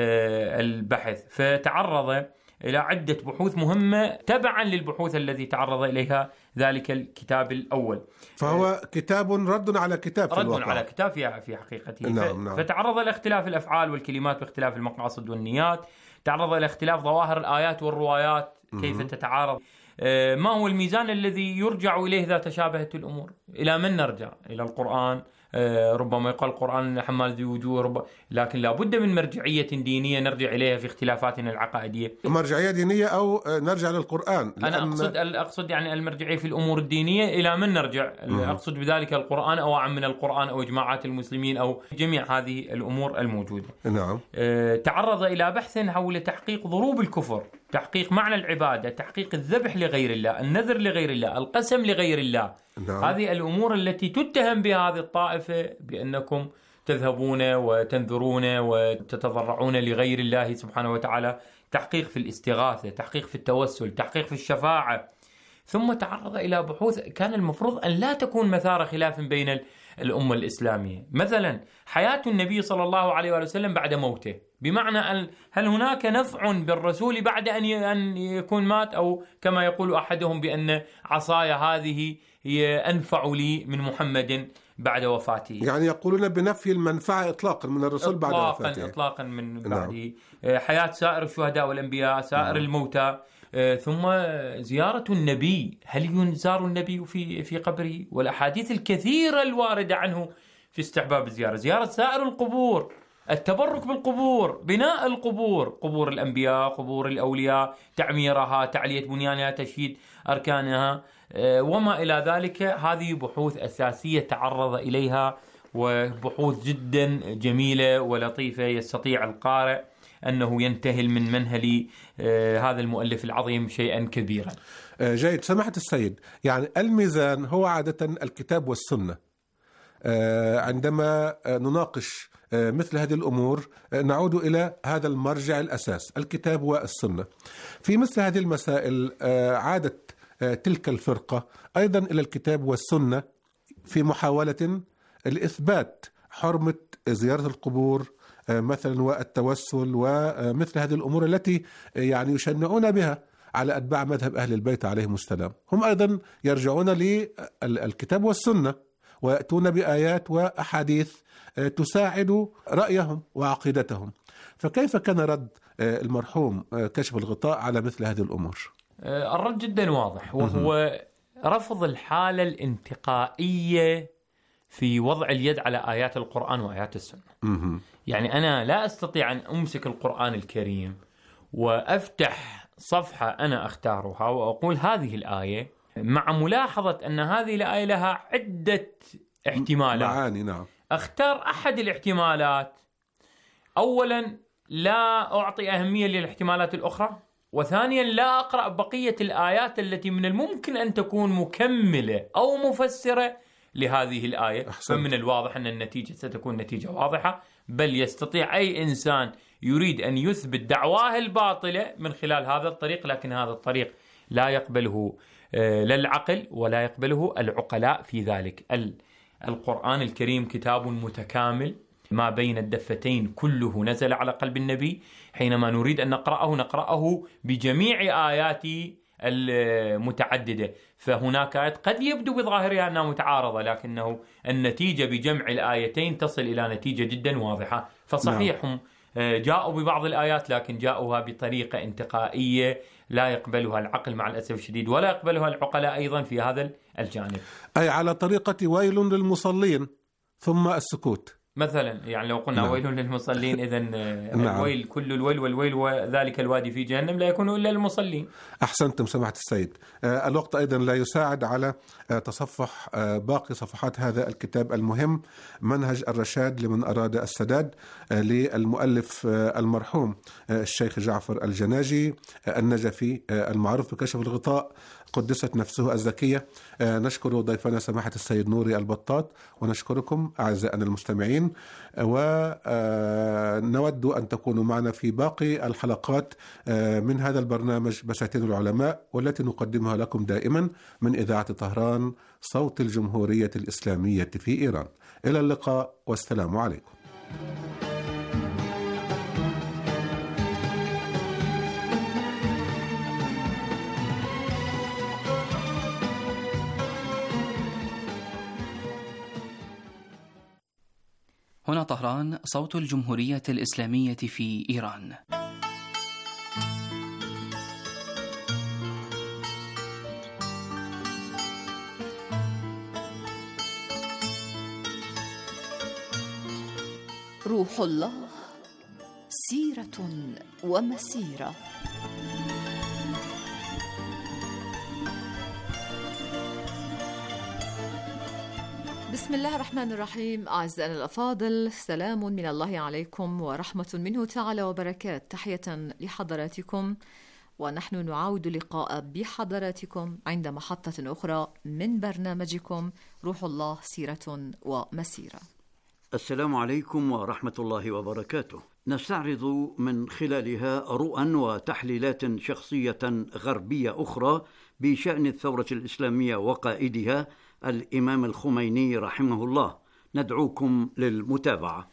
البحث. فتعرض إلى عدة بحوث مهمة تبعا للبحوث التي تعرض إليها ذلك الكتاب الأول. فهو كتاب رد على كتاب في رد الواقع. على كتاب في في حقيقته. نعم نعم. فتعرض إلى اختلاف الأفعال والكلمات باختلاف المقاصد والنيات، تعرض إلى اختلاف ظواهر الآيات والروايات كيف تتعارض، ما هو الميزان الذي يرجع إليه إذا تشابهت الأمور، إلى من نرجع؟ إلى القرآن، ربما يقال القرآن حمال ذي وجوه، ربما لكن لابد من مرجعية دينية نرجع إليها في اختلافاتنا العقائدية. مرجعية دينية أو نرجع للقرآن؟ أنا أقصد أقصد يعني المرجعية في الأمور الدينية إلى من نرجع؟ أقصد بذلك القرآن أو عام من القرآن أو إجماعات المسلمين أو جميع هذه الأمور الموجودة. نعم. تعرض إلى بحث حول تحقيق ضروب الكفر، تحقيق معنى العبادة، تحقيق الذبح لغير الله، النذر لغير الله، القسم لغير الله. نعم. هذه الأمور التي تتهم بها هذه الطائفة بأنكم تذهبون وتنذرون وتتضرعون لغير الله سبحانه وتعالى، تحقيق في الاستغاثة، تحقيق في التوسل، تحقيق في الشفاعة. ثم تعرض إلى بحوث كان المفروض أن لا تكون مثار خلاف بين الأمة الإسلامية، مثلا حياة النبي صلى الله عليه وسلم بعد موته، بمعنى هل هناك نفع بالرسول بعد أن يكون مات، أو كما يقول أحدهم بأن عصاي هذه هي أنفع لي من محمد بعد وفاته. يعني يقولون بنفي المنفعة إطلاقا من الرسول بعد إطلاقا وفاته. إطلاقا من نعم. بعده. حياة سائر الشهداء والأنبياء، سائر نعم. الموتى، ثم زيارة النبي، هل يزار النبي في في قبره؟ والأحاديث الكثيرة الواردة عنه في استحباب الزيارة، زيارة سائر القبور، التبرك بالقبور، بناء القبور، قبور الأنبياء، قبور الأولياء، تعميرها، تعلية بنيانها، تشييد أركانها وما إلى ذلك. هذه بحوث أساسية تعرض إليها، وبحوث جدا جميلة ولطيفة، يستطيع القارئ أنه ينتهل من منهل هذا المؤلف العظيم شيئا كبيرا. جيد. سماحة السيد، يعني الميزان هو عادة الكتاب والسنة. عندما نناقش مثل هذه الأمور نعود إلى هذا المرجع الأساس، الكتاب والسنة. في مثل هذه المسائل عادت تلك الفرقة أيضا إلى الكتاب والسنة في محاولة لإثبات حرمة زيارة القبور مثلا والتوسل ومثل هذه الأمور التي يعني يشنعون بها على أتباع مذهب أهل البيت عليهم السلام. هم أيضا يرجعون للكتاب والسنة ويأتون بآيات وأحاديث تساعد رأيهم وعقيدتهم. فكيف كان رد المرحوم كشف الغطاء على مثل هذه الأمور؟ الرد جدا واضح، وهو رفض الحالة الانتقائية في وضع اليد على آيات القرآن وآيات السنة. يعني أنا لا أستطيع أن أمسك القرآن الكريم وأفتح صفحة أنا أختارها وأقول هذه الآية، مع ملاحظة أن هذه الآية لها عدة احتمالات، معاني. نعم. أختار أحد الاحتمالات. أولا لا أعطي أهمية للاحتمالات الأخرى، وثانيا لا أقرأ بقية الآيات التي من الممكن أن تكون مكملة أو مفسرة لهذه الآية. أحسنت. فمن الواضح أن النتيجة ستكون نتيجة واضحة، بل يستطيع أي إنسان يريد أن يثبت دعواه الباطلة من خلال هذا الطريق، لكن هذا الطريق لا يقبله لا العقل ولا يقبله العقلاء في ذلك. القرآن الكريم كتاب متكامل، ما بين الدفتين كله نزل على قلب النبي. حينما نريد أن نقرأه نقرأه بجميع آياته المتعددة. فهناك آيات قد يبدو بظاهرها أنها متعارضة، لكنه النتيجة بجمع الآيتين تصل إلى نتيجة جدا واضحة. فصحيح هم جاءوا ببعض الآيات، لكن جاءوها بطريقة انتقائية لا يقبلها العقل مع الأسف الشديد، ولا يقبلها العقلاء أيضا في هذا الجانب. أي على طريقة ويل للمصلين ثم السكوت مثلا. يعني لو قلنا نعم. ويل للمصلين، إذن نعم. الويل كل الويل والويل وذلك الوادي في جهنم لا يكون إلا للمصلين. أحسنتم سماحة السيد. آه الوقت أيضا لا يساعد على آه تصفح آه باقي صفحات هذا الكتاب المهم، منهج الرشاد لمن أراد السداد، آه للمؤلف آه المرحوم آه الشيخ جعفر الجناجي آه النجفي آه المعروف بكشف الغطاء، قدست نفسه الزكية. آه نشكر ضيفنا سماحة السيد نوري البطاط، ونشكركم أعزائنا المستمعين، ونود أن تكونوا معنا في باقي الحلقات من هذا البرنامج بساتين العلماء، والتي نقدمها لكم دائما من إذاعة طهران، صوت الجمهورية الإسلامية في إيران. إلى اللقاء والسلام عليكم. هنا طهران، صوت الجمهورية الإسلامية في إيران. روح الله، سيرة ومسيرة. بسم الله الرحمن الرحيم. أعزائنا الأفاضل، سلام من الله عليكم ورحمة منه تعالى وبركاته. تحية لحضراتكم، ونحن نعود لقاء بحضراتكم عند محطة أخرى من برنامجكم روح الله، سيرة ومسيرة. السلام عليكم ورحمة الله وبركاته. نستعرض من خلالها رؤى وتحليلات شخصية غربية أخرى بشأن الثورة الإسلامية وقائدها الإمام الخميني رحمه الله. ندعوكم للمتابعة.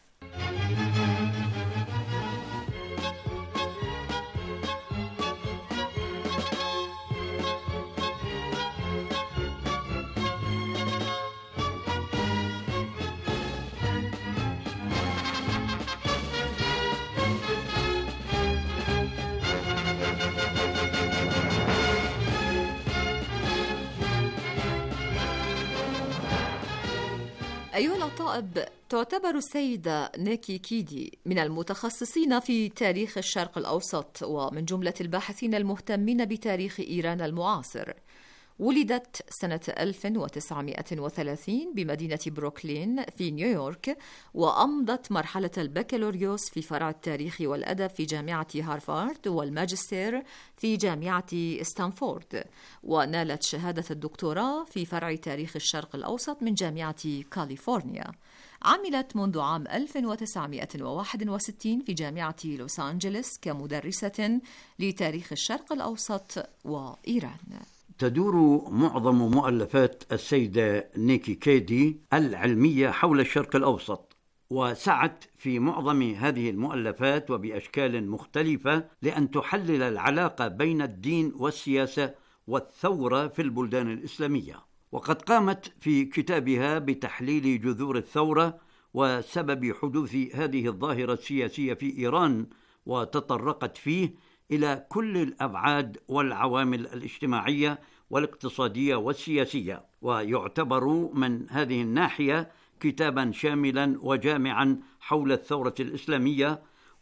أيها الأطائب، تعتبر السيدة نيكي كيدي من المتخصصين في تاريخ الشرق الأوسط ومن جملة الباحثين المهتمين بتاريخ إيران المعاصر. ولدت سنة ألف وتسعمائة وثلاثين بمدينة بروكلين في نيويورك، وأمضت مرحلة البكالوريوس في فرع التاريخ والأدب في جامعة هارفارد والماجستير في جامعة ستانفورد، ونالت شهادة الدكتوراه في فرع تاريخ الشرق الأوسط من جامعة كاليفورنيا. عملت منذ عام ألف وتسعمائة وواحد وستين في جامعة لوس أنجلوس كمدرسة لتاريخ الشرق الأوسط وإيران. تدور معظم مؤلفات السيدة نيكي كيدي العلمية حول الشرق الأوسط، وسعت في معظم هذه المؤلفات وبأشكال مختلفة لأن تحلل العلاقة بين الدين والسياسة والثورة في البلدان الإسلامية. وقد قامت في كتابها بتحليل جذور الثورة وسبب حدوث هذه الظاهرة السياسية في إيران، وتطرقت فيه إلى كل الأبعاد والعوامل الاجتماعية والاقتصادية والسياسية، ويعتبر من هذه الناحية كتابا شاملا وجامعا حول الثورة الإسلامية.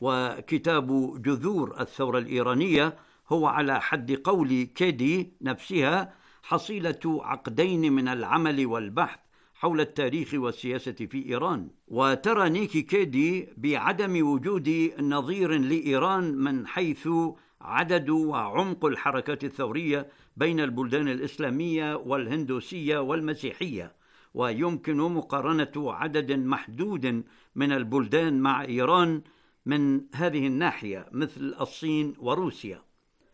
وكتاب جذور الثورة الإيرانية هو على حد قول كيدي نفسها حصيلة عقدين من العمل والبحث حول التاريخ والسياسة في إيران. وترى نيكي كيدي بعدم وجود نظير لإيران من حيث عدد وعمق الحركات الثورية بين البلدان الإسلامية والهندوسية والمسيحية، ويمكن مقارنة عدد محدود من البلدان مع إيران من هذه الناحية مثل الصين وروسيا.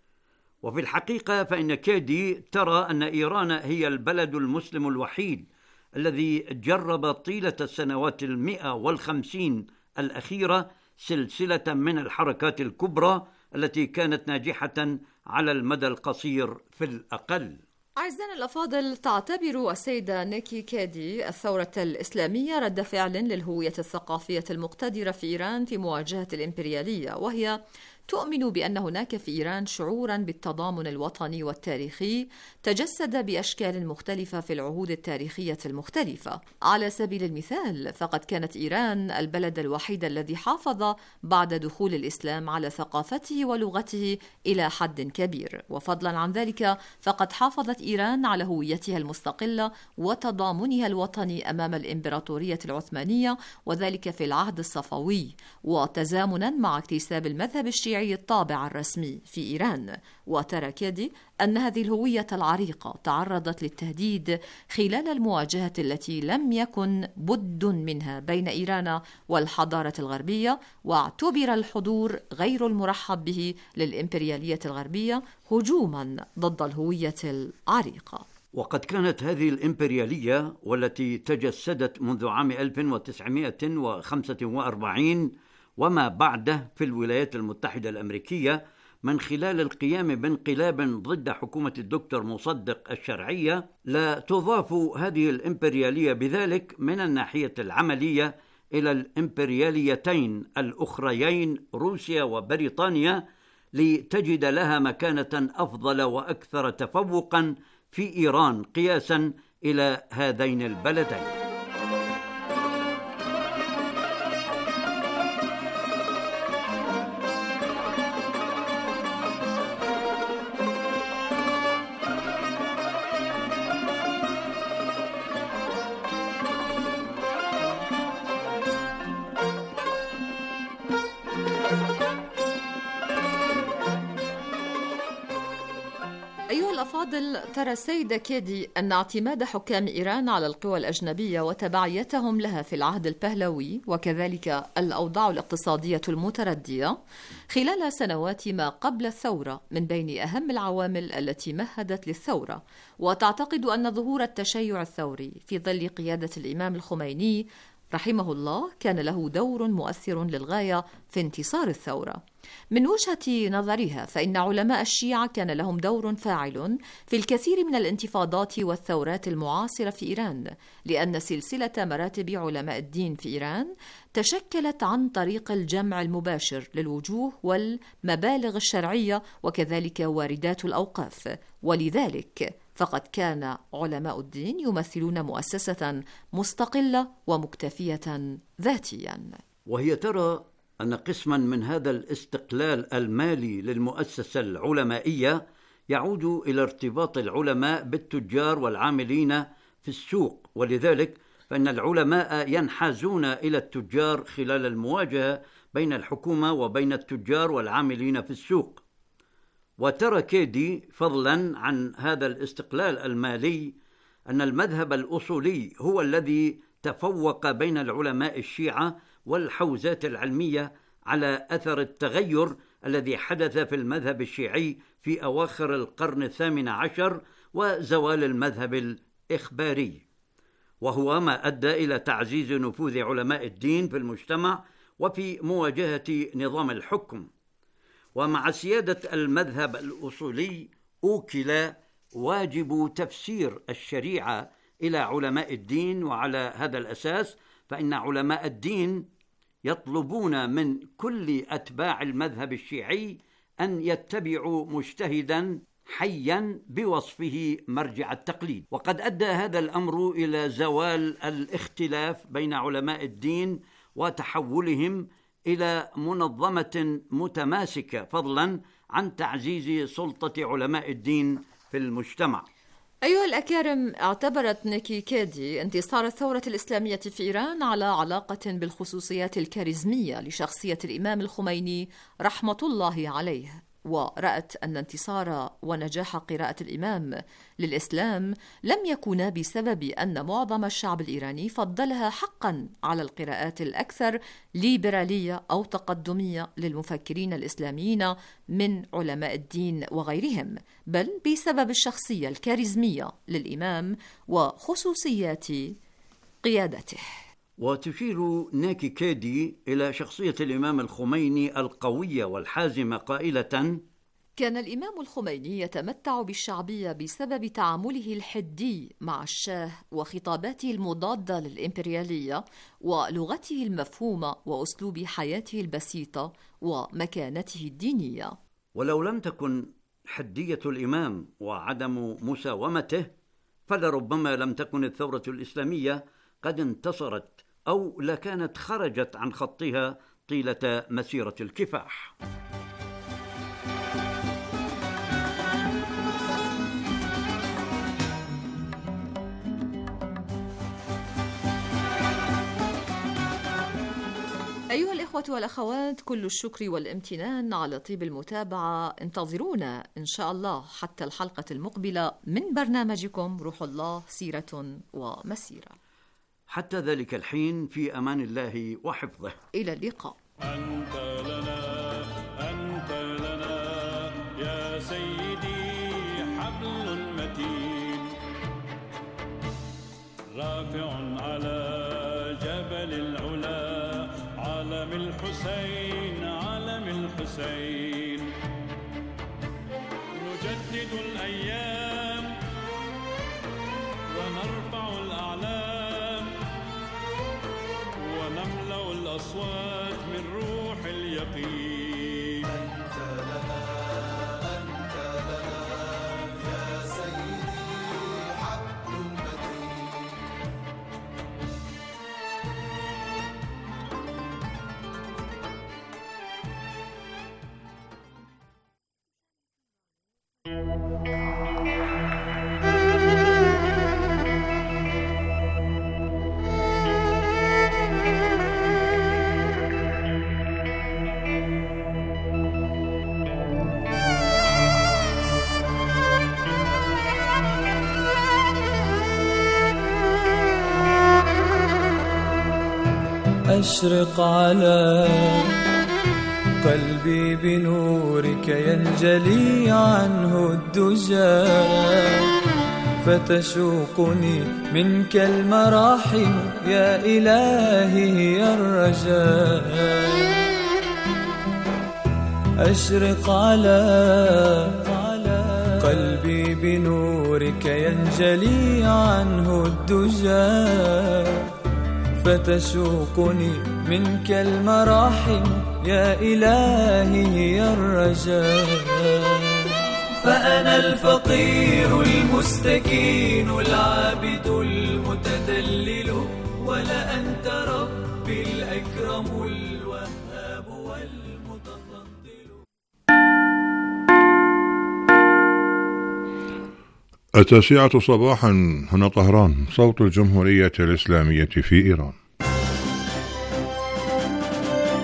وفي الحقيقة فإن كيدي ترى أن إيران هي البلد المسلم الوحيد الذي جرب طيلة السنوات المئة والخمسين الأخيرة سلسلة من الحركات الكبرى التي كانت ناجحة على المدى القصير في الأقل. أعزائنا الأفاضل، تعتبر السيدة نيكي كيدي الثورة الإسلامية رد فعل للهوية الثقافية المقتدرة في إيران في مواجهة الإمبريالية، وهي تؤمن بأن هناك في إيران شعورا بالتضامن الوطني والتاريخي تجسد بأشكال مختلفة في العهود التاريخية المختلفة. على سبيل المثال، فقد كانت إيران البلد الوحيد الذي حافظ بعد دخول الإسلام على ثقافته ولغته إلى حد كبير، وفضلا عن ذلك فقد حافظت إيران على هويتها المستقلة وتضامنها الوطني أمام الإمبراطورية العثمانية، وذلك في العهد الصفوي، وتزامنا مع اكتساب المذهب الشيعي الطابع الرسمي في إيران. وترى كيدي أن هذه الهوية العريقة تعرضت للتهديد خلال المواجهة التي لم يكن بد منها بين إيران والحضارة الغربية، واعتبر الحضور غير المرحب به للإمبريالية الغربية هجوما ضد الهوية العريقة. وقد كانت هذه الإمبريالية والتي تجسدت منذ عام ألف وتسعمائة وخمسة وأربعين وما بعده في الولايات المتحدة الأمريكية من خلال القيام بانقلاب ضد حكومة الدكتور مصدق الشرعية، لا تضاف هذه الإمبريالية بذلك من الناحية العملية إلى الإمبرياليتين الأخريين روسيا وبريطانيا، لتجد لها مكانة أفضل وأكثر تفوقا في إيران قياسا إلى هذين البلدين. ترى السيدة كيدي أن اعتماد حكام إيران على القوى الأجنبية وتبعيتهم لها في العهد البهلوي، وكذلك الأوضاع الاقتصادية المتردية خلال سنوات ما قبل الثورة، من بين أهم العوامل التي مهدت للثورة. وتعتقد أن ظهور التشيع الثوري في ظل قيادة الإمام الخميني رحمه الله كان له دور مؤثر للغاية في انتصار الثورة. من وجهة نظرها فإن علماء الشيعة كان لهم دور فاعل في الكثير من الانتفاضات والثورات المعاصرة في إيران، لأن سلسلة مراتب علماء الدين في إيران تشكلت عن طريق الجمع المباشر للوجوه والمبالغ الشرعية وكذلك واردات الأوقاف. ولذلك فقد كان علماء الدين يمثلون مؤسسة مستقلة ومكتفية ذاتيا. وهي ترى أن قسما من هذا الاستقلال المالي للمؤسسة العلمائية يعود إلى ارتباط العلماء بالتجار والعاملين في السوق، ولذلك فإن العلماء ينحازون إلى التجار خلال المواجهة بين الحكومة وبين التجار والعاملين في السوق. وترى كيدي فضلا عن هذا الاستقلال المالي أن المذهب الأصولي هو الذي تفوق بين العلماء الشيعة والحوزات العلمية على أثر التغير الذي حدث في المذهب الشيعي في أواخر القرن الثامن عشر وزوال المذهب الإخباري، وهو ما أدى إلى تعزيز نفوذ علماء الدين في المجتمع وفي مواجهة نظام الحكم. ومع سيادة المذهب الأصولي أوكل واجب تفسير الشريعة إلى علماء الدين، وعلى هذا الأساس فإن علماء الدين يطلبون من كل أتباع المذهب الشيعي أن يتبعوا مجتهدا حيا بوصفه مرجع التقليد. وقد أدى هذا الأمر إلى زوال الاختلاف بين علماء الدين وتحولهم إلى منظمة متماسكة، فضلا عن تعزيز سلطة علماء الدين في المجتمع. أيها الأكارم، اعتبرت نيكي كيدي انتصار الثورة الإسلامية في إيران على علاقة بالخصوصيات الكاريزمية لشخصية الإمام الخميني رحمة الله عليه، ورأت أن انتصار ونجاح قراءة الإمام للإسلام لم يكونا بسبب أن معظم الشعب الإيراني فضلها حقا على القراءات الأكثر ليبرالية أو تقدمية للمفكرين الإسلاميين من علماء الدين وغيرهم، بل بسبب الشخصية الكاريزمية للإمام وخصوصيات قيادته. وتشير نيكي كيدي إلى شخصية الإمام الخميني القوية والحازمة قائلة: كان الإمام الخميني يتمتع بالشعبية بسبب تعامله الحدي مع الشاه وخطاباته المضادة للإمبريالية ولغته المفهومة وأسلوب حياته البسيطة ومكانته الدينية. ولو لم تكن حدية الإمام وعدم مساومته فلربما لم تكن الثورة الإسلامية قد انتصرت، أو لكانت خرجت عن خطها طيلة مسيرة الكفاح. أيها الإخوة والأخوات، كل الشكر والامتنان على طيب المتابعة. انتظرونا إن شاء الله حتى الحلقة المقبلة من برنامجكم روح الله سيرة ومسيرة. حتى ذلك الحين في أمان الله وحفظه. إلى اللقاء. أنت لنا أنت لنا يا سيدي حبل متين رافع على جبل العلا علم الحسين علم الحسين. نجدد الأيام ونرفع الأعلام ونملأ الأصوات من روح اليقين. أنت لنا أنت لنا يا سيدي حبل متين. أشرق على قلبي بنورك ينجلي عنه الدجى فتشوقني منك المراحم يا إلهي يا الرجاء. أشرق على قلبي بنورك ينجلي عنه الدجى فتشوقني منك المراحم يا إلهي يا الرجاء. فأنا الفقير المستكين العابد المتذلل، ولا أنت ربي الأكرم الوهاب والمتفضل. التاسعة صباحا، هنا طهران، صوت الجمهورية الإسلامية في إيران.